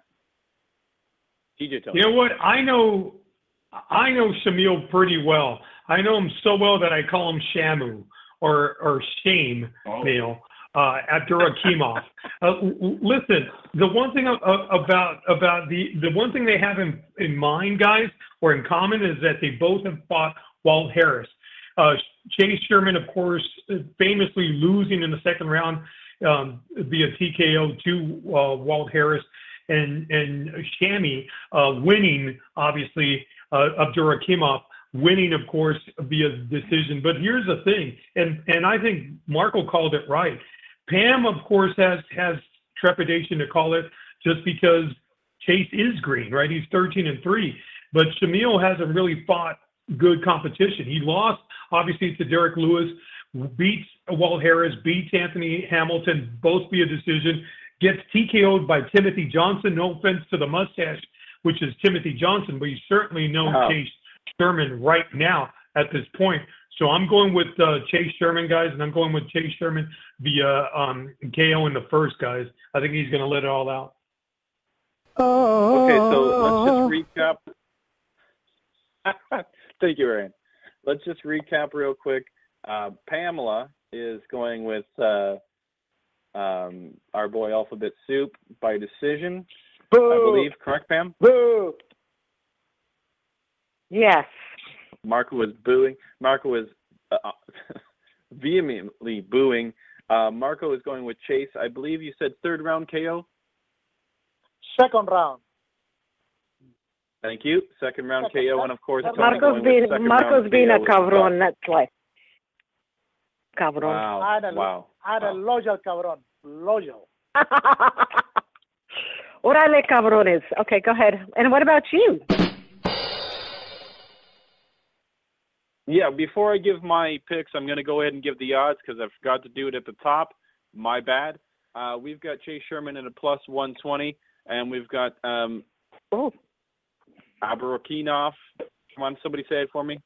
D J Tony. You know what? I know I know Shamil pretty well. I know him so well that I call him Shamu or or Shame oh. Neil uh, Abdurakhimov. uh, listen, the one thing about about the the one thing they have in, in mind, guys, or in common, is that they both have fought Walt Harris. Uh, Chase Sherman, of course, famously losing in the second round um, via T K O to uh, Walt Harris, and and Shami uh, winning, obviously, uh, Abdurakhimov winning, of course, via decision. But here's the thing, and and I think Marco called it right. Pam, of course, has has trepidation to call it just because Chase is green, right? He's thirteen and three, but Shamil hasn't really fought good competition. He lost, obviously, to Derek Lewis, beats Walt Harris, beats Anthony Hamilton, both via decision, gets T K O'd by Timothy Johnson. No offense to the mustache, which is Timothy Johnson, but you certainly know oh. Chase Sherman right now at this point. So I'm going with uh, Chase Sherman, guys, and I'm going with Chase Sherman via um, K O in the first, guys. I think he's going to let it all out. Okay, so let's just recap. Thank you, Ryan. Let's just recap real quick. Uh, Pamela is going with uh, um, our boy Alphabet Soup by decision, Boo! I believe. Correct, Pam? Boo! Yes. Marco was booing. Marco was uh, vehemently booing. Uh, Marco is going with Chase. I believe you said third round K O? Second round. Thank you. Second round K O, and of course, Marco's being Marco's being a cabron. That's why. Cabron. Wow. I'm a, wow. I'm a loyal cabron. Loyal. Orale cabrones. Okay, go ahead. And what about you? Yeah, before I give my picks, I'm going to go ahead and give the odds because I forgot to do it at the top. My bad. Uh, we've got Chase Sherman at a plus one twenty, and we've got um, oh. Abdurakhimov. Come on, somebody say it for me.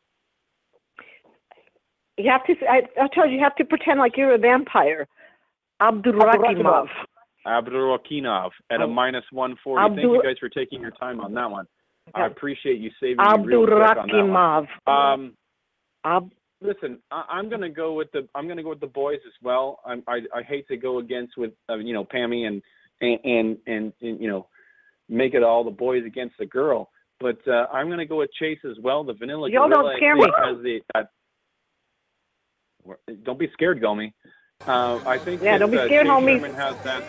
You have to. I, I told you, you have to pretend like you're a vampire. Abdurakhimov. Abdurakhimov at a minus one forty. Abdur- Thank you guys for taking your time on that one. I appreciate you saving me real quick on that one. Um, Ab- listen, I, I'm going to go with the. I'm going to go with the boys as well. I'm, I I hate to go against with uh, you know Pammy and and, and and and you know make it all the boys against the girl. But uh, I'm going to go with Chase as well. The vanilla. Y'all don't scare me. Has the, uh, don't be scared, Gomi. Uh, I think yeah, that, don't be uh, scared, Chase homie. Sherman has that.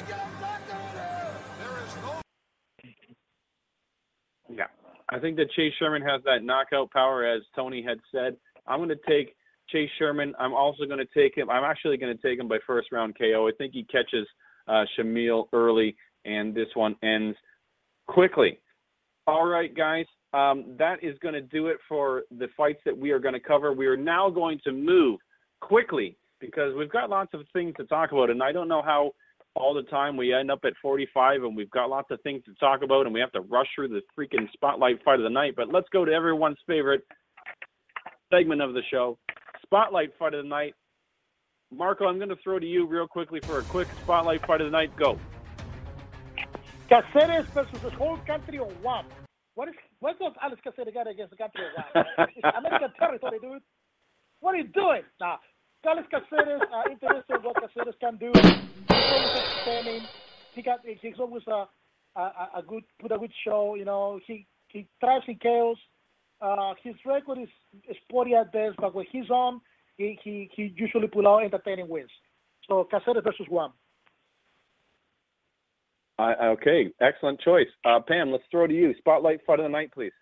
Yeah, I think that Chase Sherman has that knockout power, as Tony had said. I'm going to take Chase Sherman. I'm also going to take him. I'm actually going to take him by first round K O. I think he catches uh, Shamil early, and this one ends quickly. All right, guys, um, that is going to do it for the fights that we are going to cover. We are now going to move quickly because we've got lots of things to talk about, and I don't know how all the time we end up at forty-five, and we've got lots of things to talk about, and we have to rush through the freaking spotlight fight of the night. But let's go to everyone's favorite segment of the show, spotlight fight of the night. Marco, I'm going to throw to you real quickly for a quick spotlight fight of the night. Go. Caceres versus the whole country of one. What is what does Alex Caceres got against the country of one? It's American territory, dude. What are you doing? Now, Alex Caceres, uh, interested in what Caceres can do. He's always entertaining. He got he's always a, a a good put a good show. You know, he he thrives in chaos. Uh, his record is, is spotty at best, but when he's on, he he he usually pull out entertaining wins. So Caceres versus one. Uh, okay, excellent choice. Uh, Pam, let's throw to you. Spotlight fight of the night, please.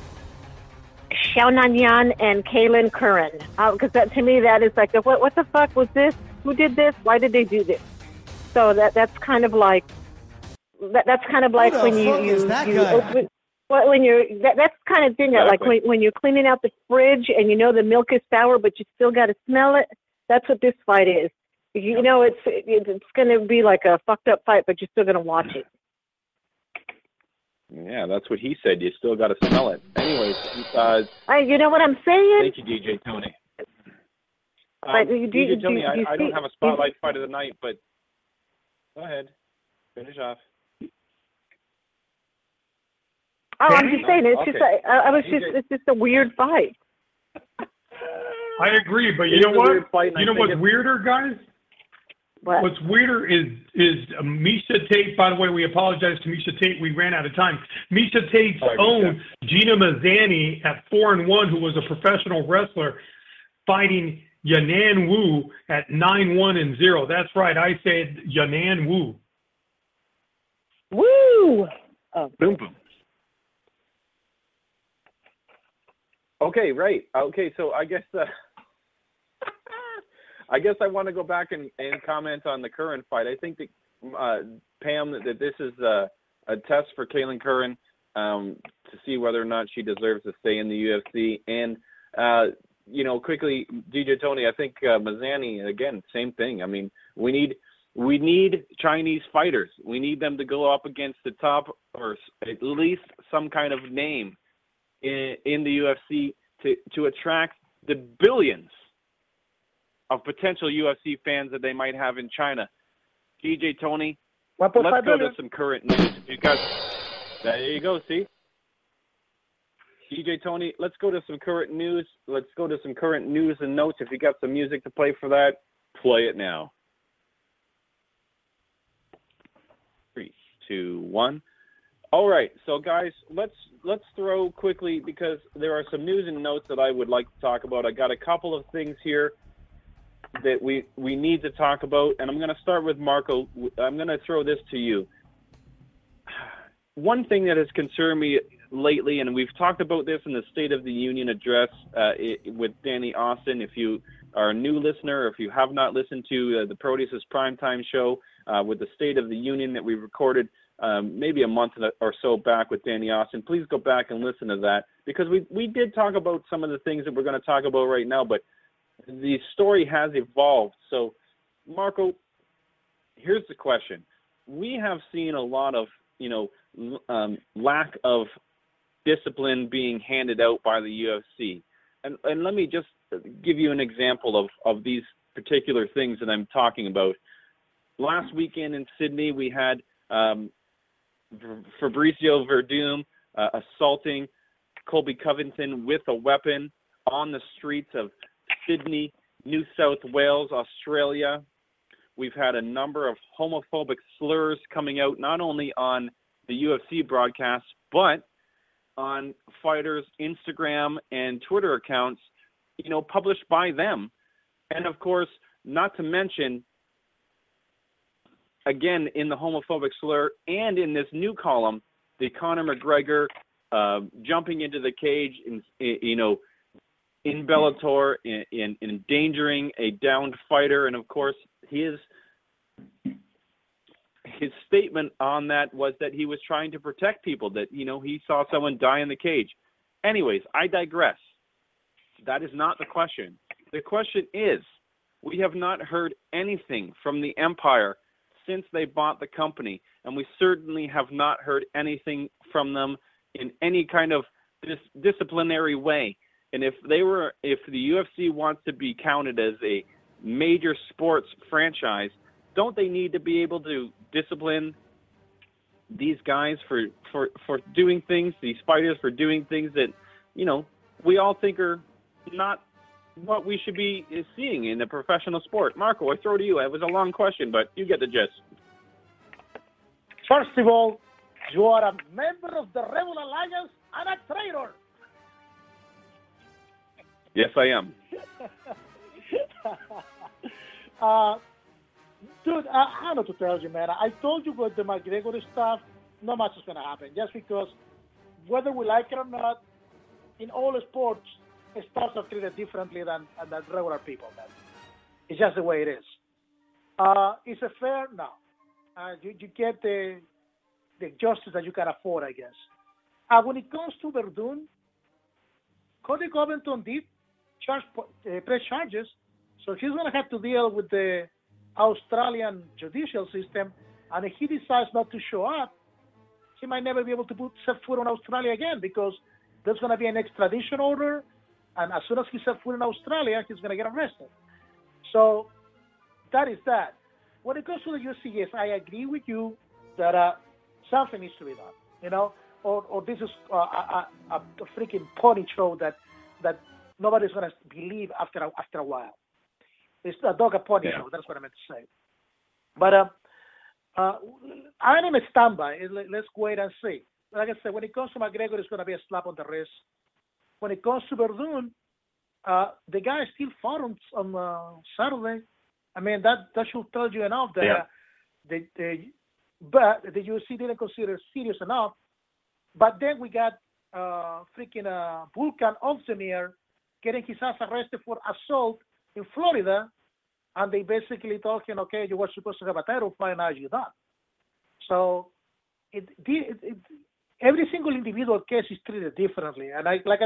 Xiao Nanyan and Kaylin Curran. Because that to me, that is like, what what the fuck was this? Who did this? Why did they do this? So that that's kind of like, that, that's kind of like when you, you, you open, well, when you're, that, that's kind of thing that like when, when you're cleaning out the fridge and you know the milk is sour, but you still got to smell it. That's what this fight is. You know, it's it's going to be like a fucked up fight, but you're still going to watch it. Yeah, that's what he said. You still got to smell it. Anyways, uh, I, you know what I'm saying? Thank you, D J Tony. Um, But do, D J do, Tony, do, I, do I don't see, have a spotlight fight of the night, but go ahead, finish off. Oh, I'm just saying, it's Okay. just, I, I was just, it's just a weird fight. I agree, but you It know is a what? weird fight, and You I know think what's it's- weirder, guys? What? What's weirder is is uh, Misha Tate. By the way, we apologize to Misha Tate. We ran out of time. Misha Tate's Sorry, own Gina Mazzani at four and one, who was a professional wrestler, fighting Yanan Wu at nine one and zero. That's right. I said Yanan Wu. Woo! Oh. Boom, boom. Okay, right. Okay, so I guess uh, I guess I want to go back and, and comment on the Curran fight. I think that uh, Pam, that, that this is a, a test for Kaylin Curran um, to see whether or not she deserves to stay in the U F C. And uh, you know, quickly, D J Tony, I think uh, Mazzani again, same thing. I mean, we need we need Chinese fighters. We need them to go up against the top, or at least some kind of name in, in the U F C to, to attract the billions of potential U F C fans that they might have in China. D J Tony, let's go to some current news. Because there you go, see? D J Tony, let's go to some current news. Let's go to some current news and notes. If you got some music to play for that, play it now. Three, two, one. All right, so guys, let's let's throw quickly, because there are some news and notes that I would like to talk about. I got a couple of things here that we we need to talk about, and I'm going to start with Marco. I'm going to throw this to you. One thing that has concerned me lately, and we've talked about this in the State of the Union address uh, it, with Danny Austin. If you are a new listener, or if you have not listened to uh, the Proteus Primetime show uh, with the State of the Union that we recorded um, maybe a month or so back with Danny Austin, please go back and listen to that, because we, we did talk about some of the things that we're going to talk about right now, but the story has evolved. So, Marco, here's the question. We have seen a lot of, you know, um, lack of discipline being handed out by the U F C. And, and let me just give you an example of, of these particular things that I'm talking about. Last weekend in Sydney, we had um, Fabricio Verdum uh, assaulting Colby Covington with a weapon on the streets of Sydney, New South Wales, Australia. We've had a number of homophobic slurs coming out, not only on the U F C broadcasts, but on fighters' Instagram and Twitter accounts, you know, published by them. And of course, not to mention, again, in the homophobic slur and in this new column, the Conor McGregor uh, jumping into the cage, in, you know, in Bellator, in, in, in endangering a downed fighter. And of course, his his statement on that was that he was trying to protect people, that, you know, he saw someone die in the cage. Anyways, I digress. That is not the question. The question is, we have not heard anything from the Empire since they bought the company, and we certainly have not heard anything from them in any kind of dis- disciplinary way. And if they were, if the U F C wants to be counted as a major sports franchise, don't they need to be able to discipline these guys for, for, for doing things, these fighters for doing things that, you know, we all think are not what we should be seeing in a professional sport? Marco, I throw to you. It was a long question, but you get the gist. First of all, you are a member of the Rebel Alliance and a traitor. Yes, I am. uh, Dude, I, I don't know to tell you, man. I told you with the McGregor stuff, not much is going to happen. Just because, whether we like it or not, in all sports, stars are treated differently than, than regular people, man. It's just the way it is. Uh, is it fair? No. Uh, you, you get the the justice that you can afford, I guess. Uh, when it comes to Verdun, Cody Covington did charge, uh, press charges, so he's going to have to deal with the Australian judicial system, and if he decides not to show up, he might never be able to put set foot on Australia again, because there's going to be an extradition order, and as soon as he set foot in Australia, he's going to get arrested. So that is that. When it comes to the U F C, yes, I agree with you that uh, something needs to be done, you know, or, or this is uh, a, a, a freaking pony show that that nobody's going to believe after a, after a while. It's a dog a pony yeah. show. That's what I meant to say. But uh, uh, I'm on a standby. Let's wait and see. Like I said, when it comes to McGregor, it's going to be a slap on the wrist. When it comes to Verdun, uh, the guy still fought on, on uh, Saturday. I mean, that, that should tell you enough that yeah. uh, the, the, but the U F C didn't consider it serious enough. But then we got uh, freaking uh, Volkan Ozdemir getting his ass arrested for assault in Florida, and they basically told him, okay, you were supposed to have a title fight, now you're done. So it, it, it, every single individual case is treated differently. And I, like I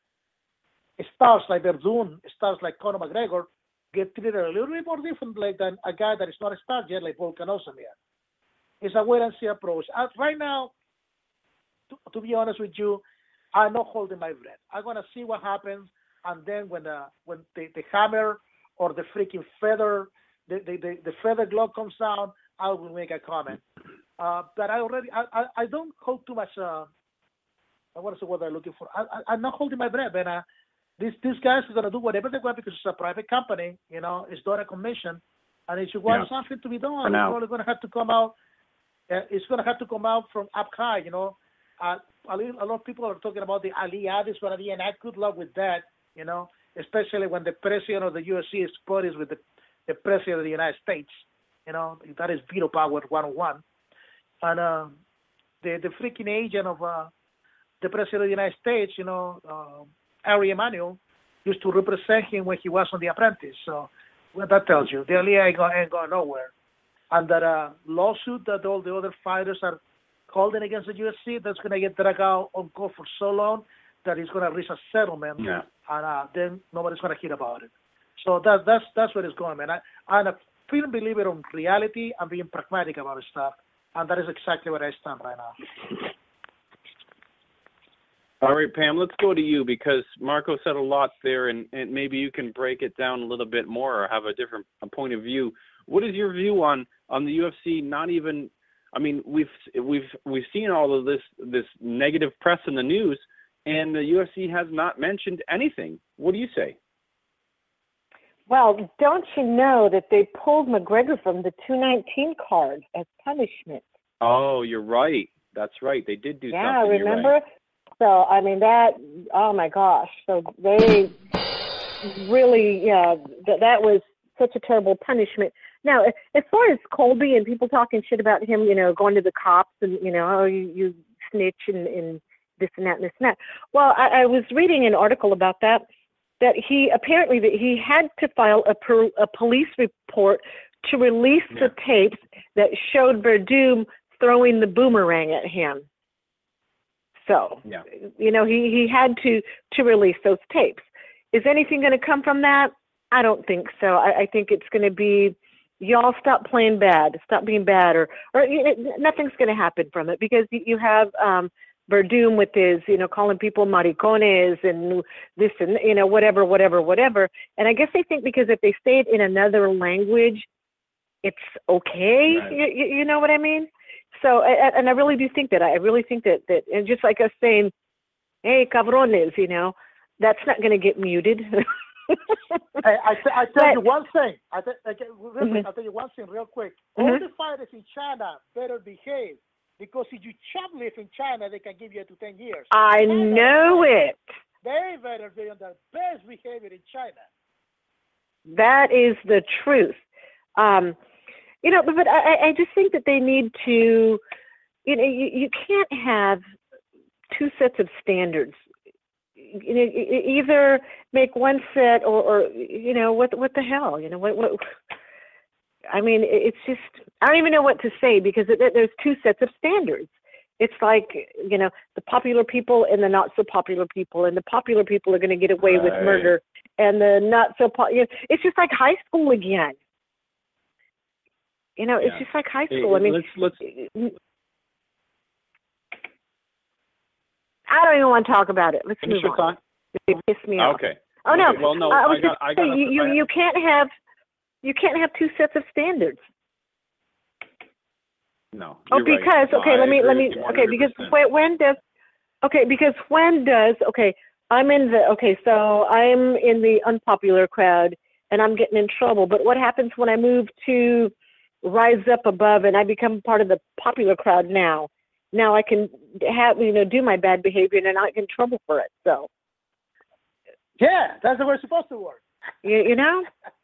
said, stars like Verdun, stars like Conor McGregor, get treated a little bit more differently than a guy that is not a star yet, like Volkan Ozdemir. It's a wait-and-see approach. Uh, right now, to, to be honest with you, I'm not holding my breath. I'm going to see what happens, and then when the when the, the hammer or the freaking feather, the, the, the, the feather glove comes down, I will make a comment. Uh, but I already, I, I, I don't hold too much, uh, what is the word I'm looking for? I, I, I'm not holding my breath, and uh, These these guys are gonna do whatever they want because it's a private company, you know. It's not a commission, and if you want yeah. something to be done, it's probably gonna have to come out. Uh, it's gonna have to come out from up high, you know. Uh, a, little, a lot of people are talking about the Aliyah is gonna be, and I good luck with that, you know. Especially when the president of the U F C is buddies with the, the president of the United States, you know. That is veto power one on one, and uh, the the freaking agent of uh, the president of the United States, you know. Uh, Ari Emanuel used to represent him when he was on The Apprentice. So what that tells you, the Aliyah ain't going, ain't going nowhere. And that uh, lawsuit that all the other fighters are holding against the U F C, that's going to get dragged out on court for so long that it's going to reach a settlement. Yeah. And uh, then nobody's going to hear about it. So that, that's that's where it's going, man. I, I'm a firm believer on reality and being pragmatic about stuff. And that is exactly where I stand right now. All right, Pam, let's go to you because Marco said a lot there, and, and maybe you can break it down a little bit more or have a different a point of view. What is your view on, on the U F C not even – I mean, we've we've we've seen all of this this negative press in the news, and the U F C has not mentioned anything. What do you say? Well, don't you know that they pulled McGregor from the two nineteen card as punishment? Oh, you're right. That's right. They did do yeah, something. Yeah, remember? Right. So, I mean, that, oh, my gosh. So they really, yeah, th- that was such a terrible punishment. Now, as far as Colby and people talking shit about him, you know, going to the cops and, you know, oh, you, you snitch and, and this and that and this and that. Well, I, I was reading an article about that, that he apparently that he had to file a, per, a police report to release yeah. the tapes that showed Verdum throwing the boomerang at him. So, yeah. you know, he, he had to, to release those tapes. Is anything going to come from that? I don't think so. I, I think it's going to be, y'all stop playing bad, stop being bad, or, or you know, nothing's going to happen from it because you have um, Verdum with his, you know, calling people maricones and this and, you know, whatever, whatever, whatever. And I guess they think because if they say it in another language, it's okay. Right. You, you know what I mean? So, and I really do think that. I really think that, that and just like us saying, hey, cabrones, you know, that's not going to get muted. hey, I, t- I tell but, you one thing. I, t- I, t- really, mm-hmm. I'll tell you one thing real quick. Mm-hmm. All the fighters in China better behave because if you shoplift in China, they can give you up to ten years. I China, know it. They better be on the best behavior in China. That is the truth. Um, you know, but, but I, I just think that they need to, you know, you, you can't have two sets of standards. You know, either make one set or, or you know, what what the hell, you know, what what. I mean, it's just, I don't even know what to say because it, there's two sets of standards. It's like, you know, the popular people and the not so popular people, and the popular people are going to get away right. with murder, and the not so po- you know, it's just like high school again. You know, it's yeah. just like high school. Hey, I mean, let's, let's... I don't even want to talk about it. Let's move on. It pissed me off. Okay. Oh no. Okay. Well, no. I was I got, just I got, saying, you, you you can't have you can't have two sets of standards. No. Oh, because right. no, okay, I let me let me okay because when, when does okay because when does okay I'm in the okay so I'm in the unpopular crowd and I'm getting in trouble. But what happens when I move to rise up above and I become part of the popular crowd now? Now I can have you know do my bad behavior and I not get in trouble for it. So yeah, that's the way it's supposed to work. You, you know.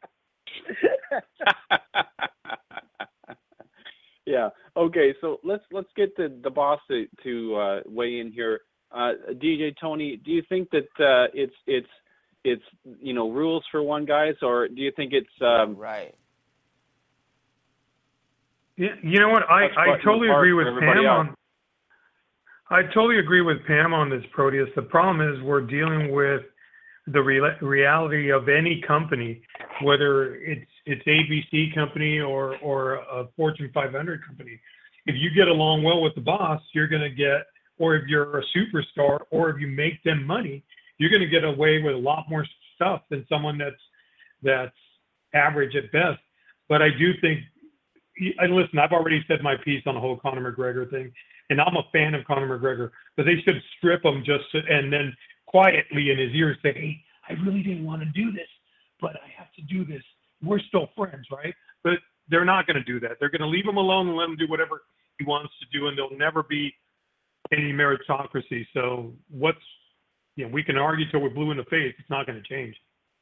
Yeah. Okay. So let's let's get the the boss to to uh, weigh in here. Uh, D J Tony, do you think that uh, it's it's it's you know rules for one guys, or do you think it's um, right? Yeah. You know what? I I totally agree with Pam else. on. I totally agree with Pam on this, Proteus. The problem is we're dealing with the re- reality of any company, whether it's it's A B C company or or a Fortune five hundred company. If you get along well with the boss, you're going to get, or if you're a superstar, or if you make them money, you're going to get away with a lot more stuff than someone that's that's average at best. But I do think, and listen, I've already said my piece on the whole Conor McGregor thing, and I'm a fan of Conor McGregor, but they should strip him just to, and then quietly in his ear say, hey, I really didn't want to do this, but I have to do this. We're still friends, right? But they're not going to do that. They're going to leave him alone and let him do whatever he wants to do, and there'll never be any meritocracy. So what's, you know, we can argue till we're blue in the face. It's not going to change.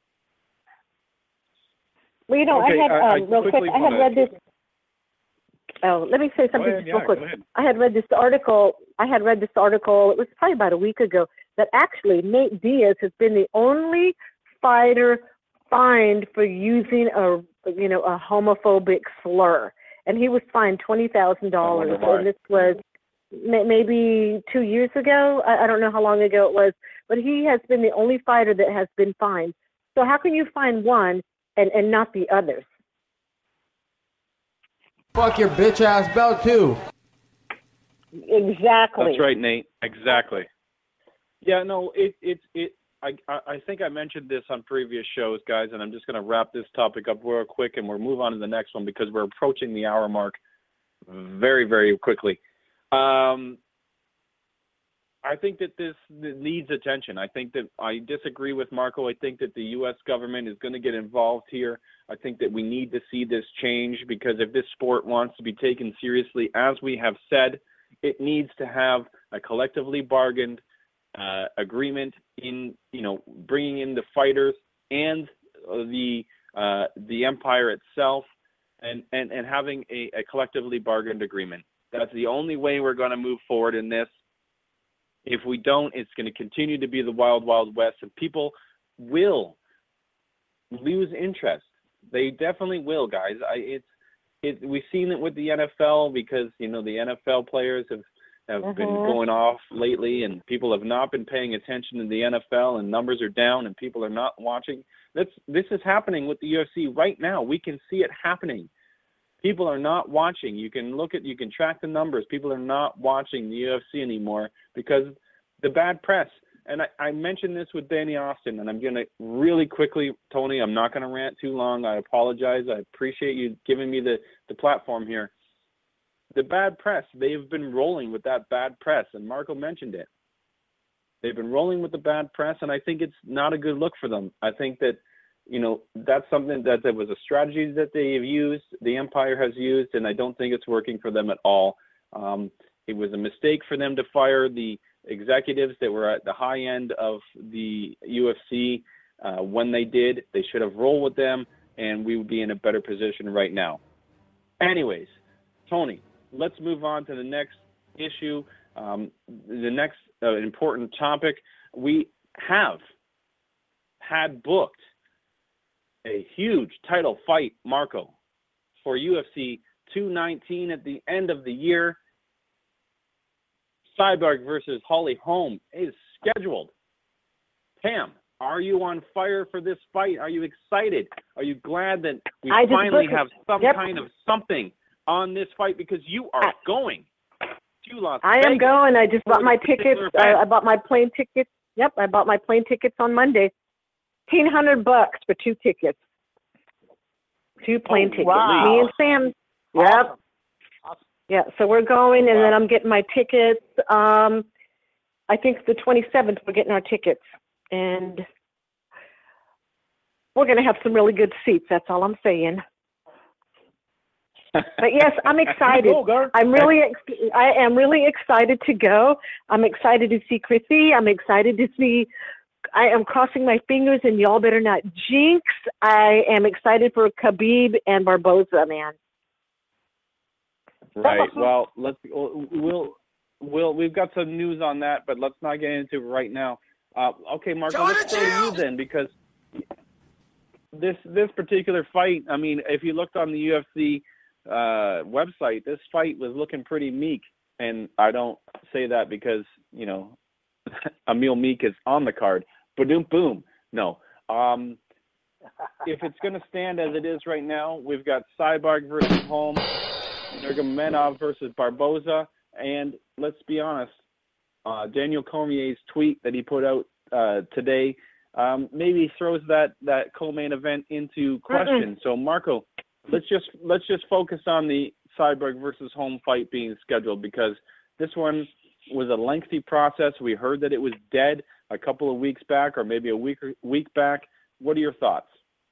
Well, you know, okay, I had, I, um, I real quick, I had read this. Oh, let me say something ahead, just yeah, real quick. go ahead. I had read this article. I had read this article. It was probably about a week ago. That actually Nate Diaz has been the only fighter fined for using a you know a homophobic slur, and he was fined twenty thousand dollars. And this was maybe two years ago. I, I don't know how long ago it was, but he has been the only fighter that has been fined. So how can you fine one and and not the others? Fuck your bitch ass belt too. Exactly. That's right, Nate. Exactly. Yeah, no, it it it. I I think I mentioned this on previous shows, guys, and I'm just going to wrap this topic up real quick, and we'll move on to the next one because we're approaching the hour mark very, very quickly. Um, I think that this needs attention. I think that I disagree with Marco. I think that the U S government is going to get involved here. I think that we need to see this change because if this sport wants to be taken seriously, as we have said, it needs to have a collectively bargained Uh, agreement in, you know, bringing in the fighters and uh, the uh, the empire itself, and, and, and having a, a collectively bargained agreement. That's the only way we're going to move forward in this. If we don't, it's going to continue to be the wild, wild west, and people will lose interest. They definitely will, guys. I, it's it. We've seen it with the N F L because, you know, the N F L players have have mm-hmm. been going off lately, and people have not been paying attention to the N F L, and numbers are down, and people are not watching. That's this is happening with the U F C right now. We can see it happening. People are not watching. You can look at, you can track the numbers. People are not watching the U F C anymore because the bad press. And I, I mentioned this with Danny Austin, and I'm going to really quickly, Tony, I'm not going to rant too long. I apologize. I appreciate you giving me the, the platform here. The bad press, they've been rolling with that bad press, and Marco mentioned it. They've been rolling with the bad press, and I think it's not a good look for them. I think that, you know, that's something that there was a strategy that they've used, the Empire has used, and I don't think it's working for them at all. Um, it was a mistake for them to fire the executives that were at the high end of the U F C uh, when they did. They should have rolled with them, and we would be in a better position right now. Anyways, Tony, let's move on to the next issue, um, the next uh, important topic. We have had booked a huge title fight, Marco, for U F C two nineteen at the end of the year. Cyborg versus Holly Holm is scheduled. Pam, are you on fire for this fight? Are you excited? Are you glad that we I just finally booked it. have some Yep. kind of something on this fight because you are I- going to Las I Vegas? am going. I just for bought my this tickets. particular Uh, event. I bought my plane tickets. Yep, I bought my plane tickets on Monday. Fifteen hundred bucks for two tickets. Two plane Oh, tickets. wow. Me and Sam. Yep. Awesome. Awesome. Yeah. So we're going, and Wow. then I'm getting my tickets. Um, I think the twenty-seventh we're getting our tickets, and we're going to have some really good seats. That's all I'm saying. But yes, I'm excited. Go, girl. I'm really, ex- I am really excited to go. I'm excited to see Chrissy. I'm excited to see. I am crossing my fingers, and y'all better not jinx. I am excited for Khabib and Barboza, man. Right. Well, let's we'll we'll we've got some news on that, but let's not get into it right now. Uh, okay, Marco, Tell let's the throw you truth. then, because this this particular fight. I mean, if you looked on the U F C uh, website, this fight was looking pretty meek, and I don't say that because you know Emil Meek is on the card. Boom, boom. No. Um, if it's going to stand as it is right now, we've got Cyborg versus Holm, Nurmagomedov versus Barboza, and let's be honest, uh, Daniel Cormier's tweet that he put out uh, today um, maybe throws that, that co-main event into question. So Marco, let's just let's just focus on the Cyborg versus Holm fight being scheduled, because this one was a lengthy process. We heard that it was dead a couple of weeks back, or maybe a week week back. What are your thoughts?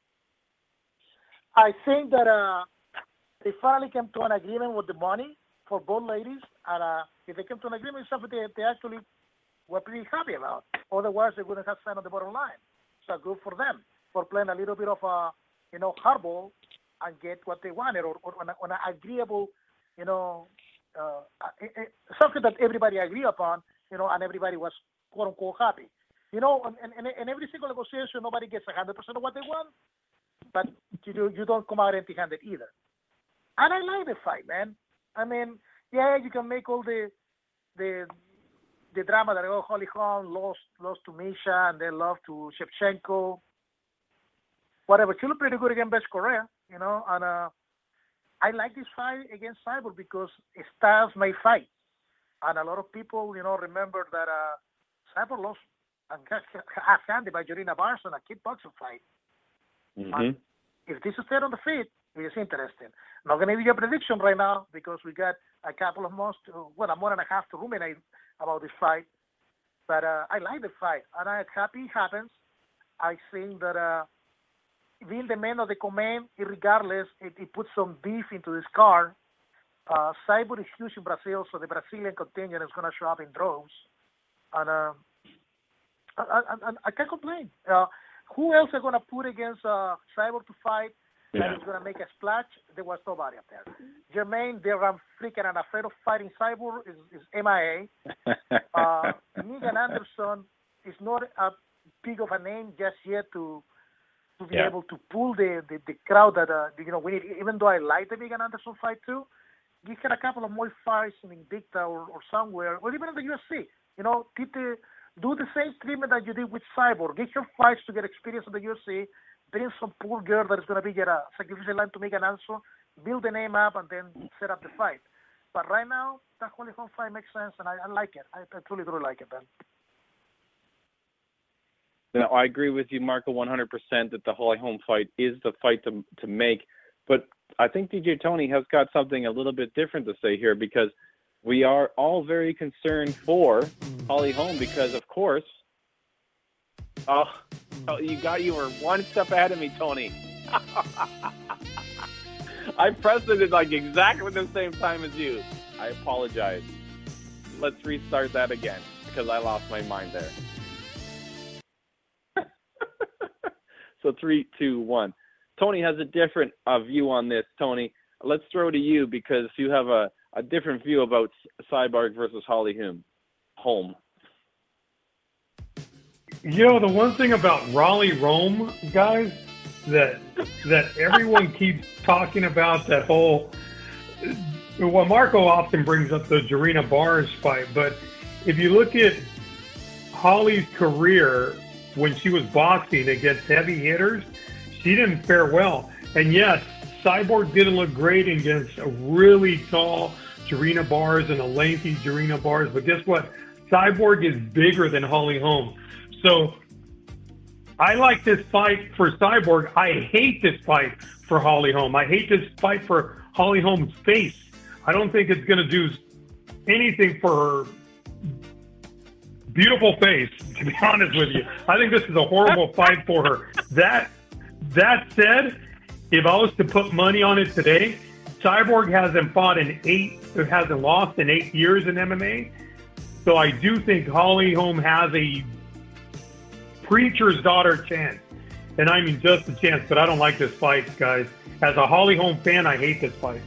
I think that uh, they finally came to an agreement with the money for both ladies, and uh, if they came to an agreement, it's something they, they actually were pretty happy about. Otherwise, they wouldn't have signed on the bottom line. So good for them for playing a little bit of a, you know, hardball and get what they wanted, or, or on, a, on an agreeable, you know, uh, it, it, something that everybody agreed upon, you know, and everybody was quote unquote happy. You know, and in, in every single negotiation, nobody gets one hundred percent of what they want, but you do, you don't come out empty-handed either. And I like the fight, man. I mean, yeah, you can make all the the the drama that oh, Holly Holm lost lost to Misha and then lost to Shevchenko, whatever. She looked pretty good against Beth Correa, you know. And uh, I like this fight against Cyborg because stars may fight, and a lot of people, you know, remember that uh, Cyborg lost and got half-handed by Jorina Bars in a kickboxing fight. Mm-hmm. And if this is stayed on the feet, it is interesting. Not going to give you a prediction right now because we got a couple of months, to, well, a month and a half to ruminate about this fight. But uh, I like the fight, and I'm happy it happens. I think that uh, being the man of the command, regardless, it, it puts some beef into this card. Uh, Cyborg is huge in Brazil, so the Brazilian contingent is going to show up in droves. And uh, I, I, I, I can't complain. Uh, who else are going to put against uh, Cyborg to fight Yeah. that is going to make a splash? There was nobody up there. Jermaine, they're um, freaking and afraid of fighting Cyborg is, is M I A. uh, Megan Anderson is not a big of a name just yet to to be Yeah. able to pull the, the, the crowd that, uh, you know, we need. Even though I like the Megan Anderson fight too, give her a couple of more fights in Invicta or, or somewhere, or even in the U F C. You know, did the, do the same treatment that you did with Cyborg. Get her fights to get experience in the U F C. Bring some poor girl that is going to be your uh, sacrificial line to make an answer, build the name up, and then set up the fight. But right now, that Holly Holm fight makes sense, and I, I like it. I, I truly, truly like it, man. Now, I agree with you, Marco, one hundred percent that the Holly Holm fight is the fight to to make. But I think D J Tony has got something a little bit different to say here, because we are all very concerned for Holly Holm because, of course, oh, oh you got you were one step ahead of me, Tony. I pressed it at like exactly the same time as you. I apologize. Let's restart that again because I lost my mind there. So three, two, one. Tony has a different uh, view on this, Tony. let's throw to you because you have a, a different view about Cyborg versus Holly Holm. Holm. You know, the one thing about Raleigh Rome, guys, that that everyone keeps talking about, that whole, well, Marco often brings up the Jarena Bars fight, but if you look at Holly's career when she was boxing against heavy hitters, she didn't fare well. And yes, Cyborg didn't look great against a really tall Jarena Bars and a lengthy Jarena Bars, but guess what? Cyborg is bigger than Holly Holm. So I like this fight for Cyborg. I hate this fight for Holly Holm. I hate this fight for Holly Holm's face. I don't think it's going to do anything for her beautiful face, to be honest with you. I think this is a horrible fight for her. That that said, if I was to put money on it today, Cyborg hasn't fought in eight, hasn't lost in eight years in M M A. So I do think Holly Holm has a preacher's daughter chance. And I mean just a chance, but I don't like this fight, guys. As a Holly Holm fan, I hate this fight.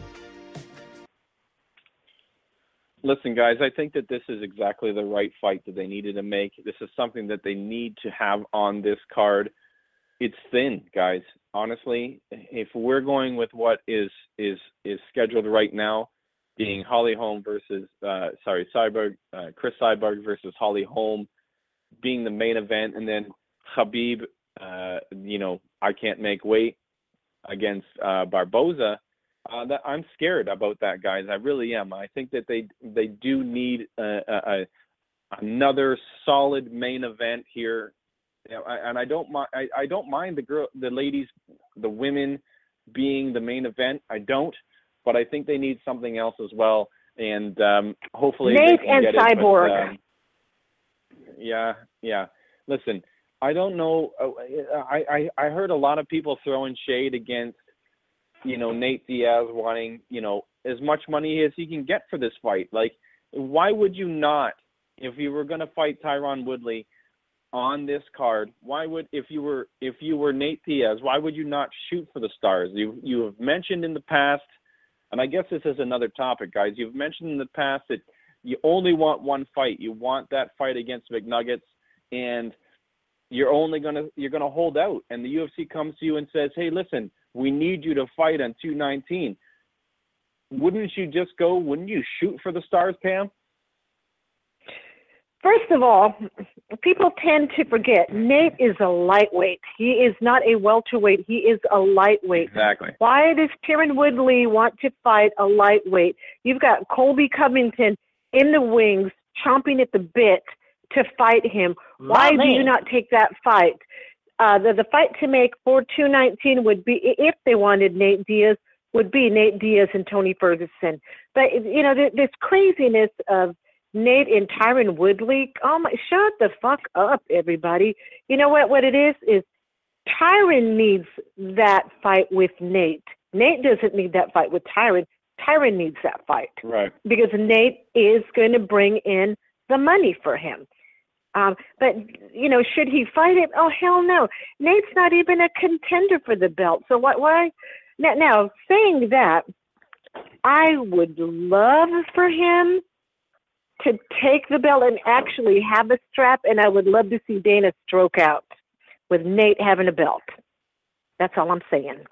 Listen, guys, I think that this is exactly the right fight that they needed to make. This is something that they need to have on this card. It's thin, guys. Honestly, if we're going with what is is is scheduled right now, being Holly Holm versus, uh, sorry, Cyborg, uh, Chris Cyborg versus Holly Holm, being the main event, and then Khabib, uh, you know, I can't make weight against uh, Barboza. Uh, that I'm scared about that, guys. I really am. I think that they they do need a, a, another solid main event here, you know, and I don't mind. I, I don't mind the girl, the ladies, the women being the main event. I don't, but I think they need something else as well. And um, hopefully, Nate they can and get Cyborg. It, but, um, yeah, yeah. Listen, I don't know. I, I I heard a lot of people throwing shade against, you know, Nate Diaz wanting, you know, as much money as he can get for this fight. Like, why would you not, if you were going to fight Tyron Woodley on this card, why would, if you were, if you were Nate Diaz, why would you not shoot for the stars? You, you have mentioned in the past, and I guess this is another topic, guys. You've mentioned in the past that you only want one fight. You want that fight against McNuggets, and you're only going to, you're going to hold out. And the U F C comes to you and says, hey, listen, we need you to fight on two nineteen. Wouldn't you just go, wouldn't you shoot for the stars, Pam? First of all, people tend to forget Nate is a lightweight. He is not a welterweight. He is a lightweight. Exactly. Why does Tyron Woodley want to fight a lightweight? You've got Colby Covington in the wings, chomping at the bit to fight him. Why do you not take that fight? Uh, the, the fight to make for two nineteen would be, if they wanted Nate Diaz, would be Nate Diaz and Tony Ferguson. But, you know, this craziness of Nate and Tyron Woodley, oh my, shut the fuck up, everybody. You know what, what it is, is Tyron needs that fight with Nate. Nate doesn't need that fight with Tyron. Tyron needs that fight. Right. Because Nate is going to bring in the money for him. Um, but, you know, should he fight him? Oh, hell no. Nate's not even a contender for the belt. So why? why? Now, now, saying that, I would love for him to take the belt and actually have a strap, and I would love to see Dana stroke out with Nate having a belt. That's all I'm saying.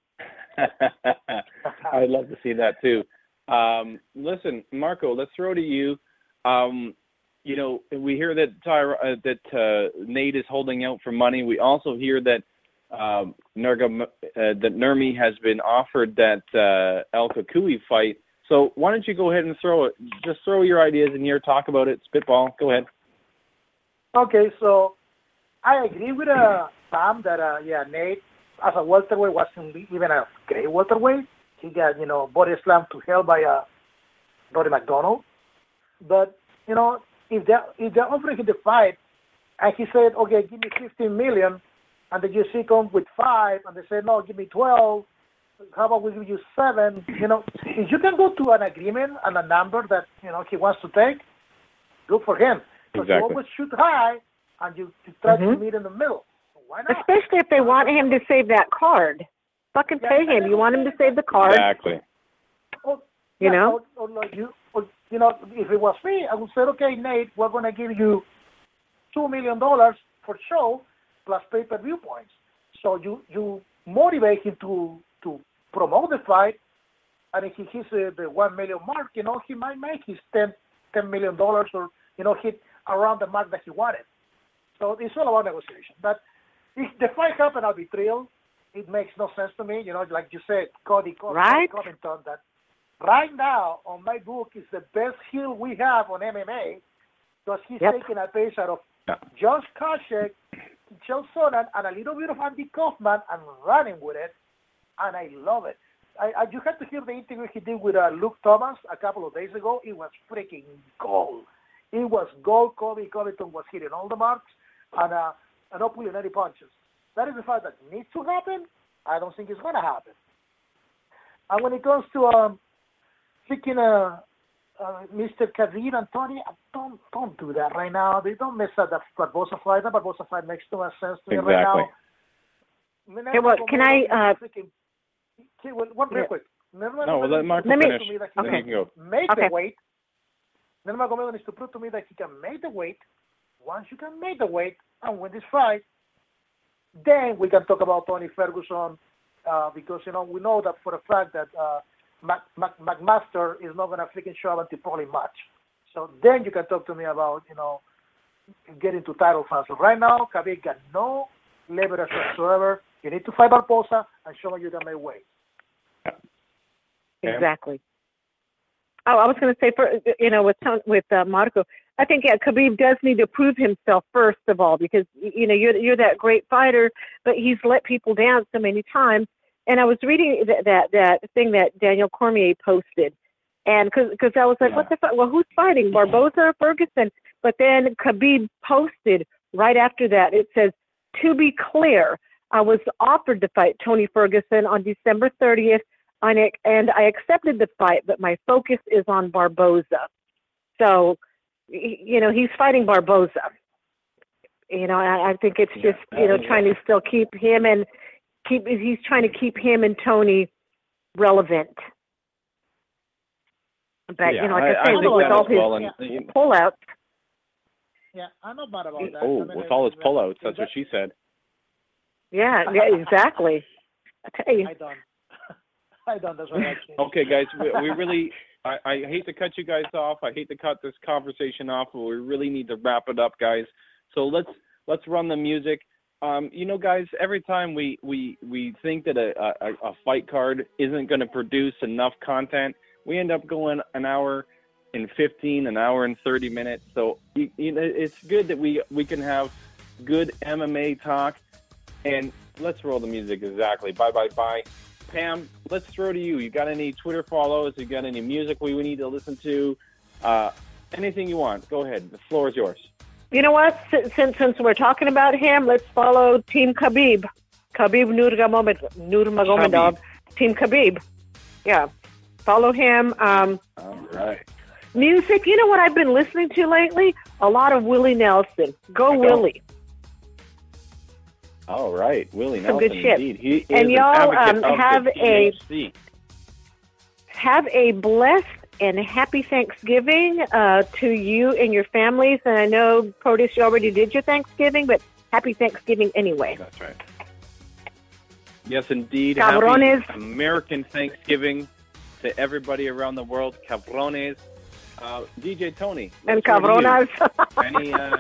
I'd love to see that too. Um, listen, Marco, let's throw to you. Um, you know, we hear that Tyra, uh, that uh, Nate is holding out for money. We also hear that uh, Nurga, uh, that Nurmi has been offered that uh, El Kakui fight. So why don't you go ahead and throw it? Just throw your ideas in here, talk about it, spitball. Go ahead. Okay, so I agree with uh, Sam that uh, yeah, Nate as a welterweight wasn't even a great welterweight. He got, you know, body slammed to hell by uh, Rory McDonald. But you know, if they if they're offering him the fight, and he said, okay, give me fifteen million, and the U F C comes with five, and they say, no, give me twelve. How about we give you seven? You know, if you can go to an agreement and a number that, you know, he wants to take, good for him. Because exactly. you always shoot high, and you, you try mm-hmm. to meet in the middle. So why not? Especially if they want him to save that card. Fucking pay him. You want him to save the card? Exactly. Or, You yeah, know? or, or like you, or, you know, if it was me, I would say, okay, Nate, we're going to give you two million dollars for show plus pay-per-view points. So you you motivate him to to promote the fight, and if he hits uh, the one million mark, you know, he might make his ten ten million dollars, or you know, hit around the mark that he wanted. So it's all about negotiation. But if the fight happened, I'll be thrilled. It makes no sense to me, you know, like you said, Cody, Cody Right. Covington, that right now on my book is the best heel we have on M M A, because he's Yep. taking a page out of Josh Koscheck, Chael Sonnen, and a little bit of Andy Kaufman, and running with it, and I love it. I, I you had to hear the interview he did with uh, Luke Thomas a couple of days ago. It was freaking gold. It was gold. Kobe Covington was hitting all the marks and uh, and not pulling any punches. That is the fact that needs to happen. I don't think it's going to happen. And when it comes to um, freaking uh, uh, Mister Khabib and Tony, don't don't do that right now. They don't mess up that Barbosa fight. That Barbosa fight makes too much sense to me right now. Exactly. Hey, well, can I, uh, Freaking, okay, well, one real Yeah. quick. No, we'll let Marco Let me- finish. That he Then Okay. you can go. make Okay. the weight. Nurmagomedov needs to prove to me that he can make the weight. Once you can make the weight and win this fight, then we can talk about Tony Ferguson, uh, because you know we know that for a fact that uh, Mac, Mac, McMaster is not going to freaking show up until probably March. So then you can talk to me about you know getting to title fights. So right now, Khabib got no leverage whatsoever. You need to fight Barbosa and show him you can make weight. Exactly. Oh, I was going to say, for you know, with with uh, Marco, I think yeah, Khabib does need to prove himself first of all, because you know you're you're that great fighter, but he's let people down so many times. And I was reading that that, that thing that Daniel Cormier posted, and because I was like, Yeah. what the fuck? Well, who's fighting, Barbosa or Ferguson? But then Khabib posted right after that. It says, to be clear, I was offered to fight Tony Ferguson on December thirtieth. On it, and I accepted the fight, but my focus is on Barboza. So, y- you know, he's fighting Barboza. You know, I, I think it's Yeah, just, you know, that is- trying to still keep him and keep, he's trying to keep him and Tony relevant. But, Yeah, you know, like I- I, I say, think with that all as his well, and- and- pullouts. Yeah, I'm not mad about that. Oh, I mean, with all his it- pullouts, that's it- what she said. Yeah, yeah, exactly. I tell you. I don't. I don't. That's what I changed. Okay, guys, we, we really, I, I hate to cut you guys off. I hate to cut this conversation off, but we really need to wrap it up, guys. So let's let's run the music. Um, you know, guys, every time we we, we think that a, a, a fight card isn't going to produce enough content, we end up going an hour and fifteen, an hour and thirty minutes. So you, you know, it's good that we we can have good M M A talk. And let's roll the music. Exactly. Bye, bye, bye. Pam, let's throw to you. You got any Twitter follows? You got any music we need to listen to? Uh, anything you want. Go ahead. The floor is yours. You know what? Since, since since we're talking about him, let's follow Team Khabib. Khabib Nurmagomedov. Nurmagomedov. Team Khabib. Yeah. Follow him. Um, All right. music. You know what I've been listening to lately? A lot of Willie Nelson. Go Go. Willie. All right. Willie Some Nelson, good shit. indeed. He is And an y'all, advocate um, of have the a- T H C. Have a blessed and happy Thanksgiving uh, to you and your families. And I know, Protus, you already did your Thanksgiving, but happy Thanksgiving anyway. That's right. Yes, indeed. Cabrones. Happy American Thanksgiving to everybody around the world. Cabrones. Uh, D J Tony. And let's go to you. cabronas. Any uh,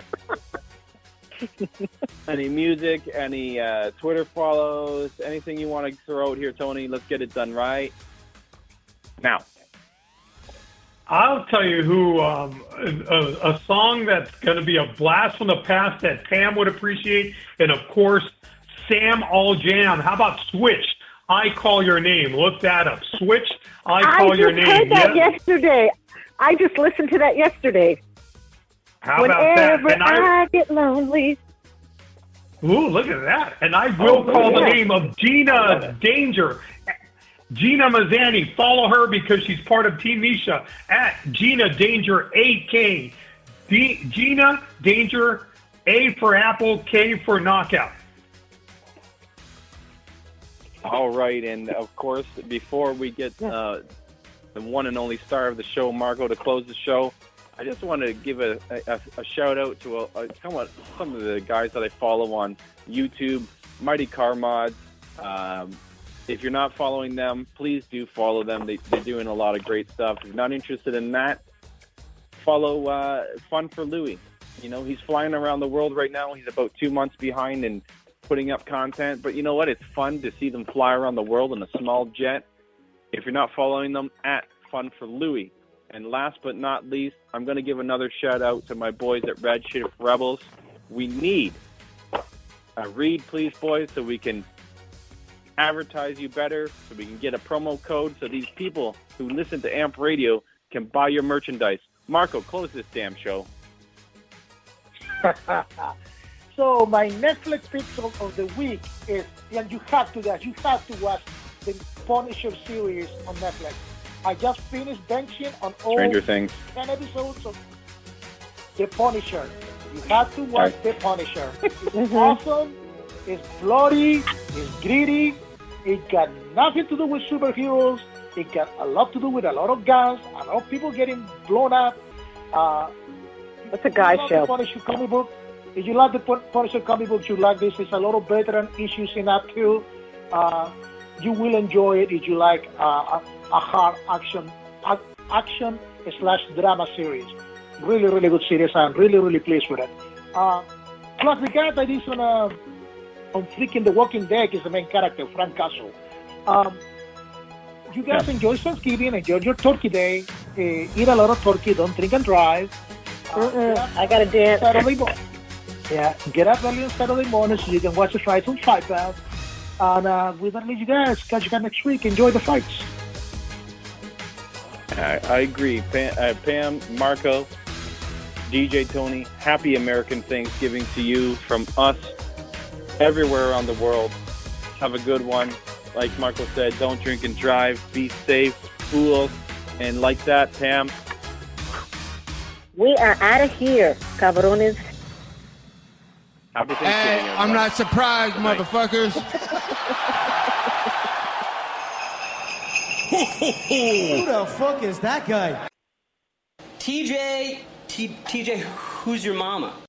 any music, any uh, Twitter follows, anything you want to throw out here, Tony? Let's get it done right now. I'll tell you who, um, a, a song that's going to be a blast from the past that Pam would appreciate, and of course, Sam All Jam. How about Switch? I Call Your Name. Look that up. Switch, I Call I Your just Name. heard that Yeah. yesterday. I just listened to that yesterday. How about that? Whenever And I, I get lonely. ooh, look at that. And I will Oh, call the yeah. name of Gina Danger. Gina Mazzani. Follow her because she's part of Team Misha at Gina Danger A K. D- Gina Danger, A for Apple, K for Knockout. All right, and of course, before we get uh, the one and only star of the show, Marco, to close the show. I just want to give a, a, a shout out to a, a, somewhat, some of the guys that I follow on YouTube, Mighty Car Mods. Um, if you're not following them, please do follow them. They, they're doing a lot of great stuff. If you're not interested in that, follow uh, Fun for Louie. You know, he's flying around the world right now. He's about two months behind in putting up content. But you know what? It's fun to see them fly around the world in a small jet. If you're not following them, at Fun for Louie. And last but not least, I'm going to give another shout out to my boys at Red Shift Rebels. We need a read, please, boys, so we can advertise you better, so we can get a promo code, so these people who listen to Amp Radio can buy your merchandise. Marco, close this damn show. So my Netflix pick of, of the week is, and you have to guys, you have to watch the Punisher series on Netflix. I just finished benching on all Stranger Things. ten episodes of The Punisher. You have to watch Right. The Punisher. It's awesome. It's bloody. It's gritty. It got nothing to do with superheroes. It got a lot to do with a lot of guns, a lot of people getting blown up. Uh, It's a guy if you love show. The Punisher comic book. If you like the Pun- Punisher comic books, you like this. It's a lot of veteran issues in that too. Uh, you will enjoy it if you like uh, a, a hard action a, action slash drama series. Really, really good series. I'm really, really pleased with it. Uh, plus, the guy that is on uh, on freaking The Walking Dead is the main character, Frank Castle. Um, you guys Yeah. enjoy Thanksgiving, enjoy your Turkey Day, uh, eat a lot of turkey, don't drink and drive. Uh, Mm-mm, get up I gotta dance. Saturday morning. Yeah, get up early on Saturday morning so you can watch the fights on Fight Pass. And uh, with that, leave you guys. Catch you guys next week. Enjoy the fights. I, I agree. Pam, uh, Pam, Marco, D J Tony, happy American Thanksgiving to you from us everywhere around the world. Have a good one. Like Marco said, don't drink and drive. Be safe, fools. And like that, Pam, We are out of here, cabrones. happy Thanksgiving, Hey, I'm everyone. not surprised, Good night. motherfuckers. Who the fuck is that guy? T J, T, TJ, who's your mama?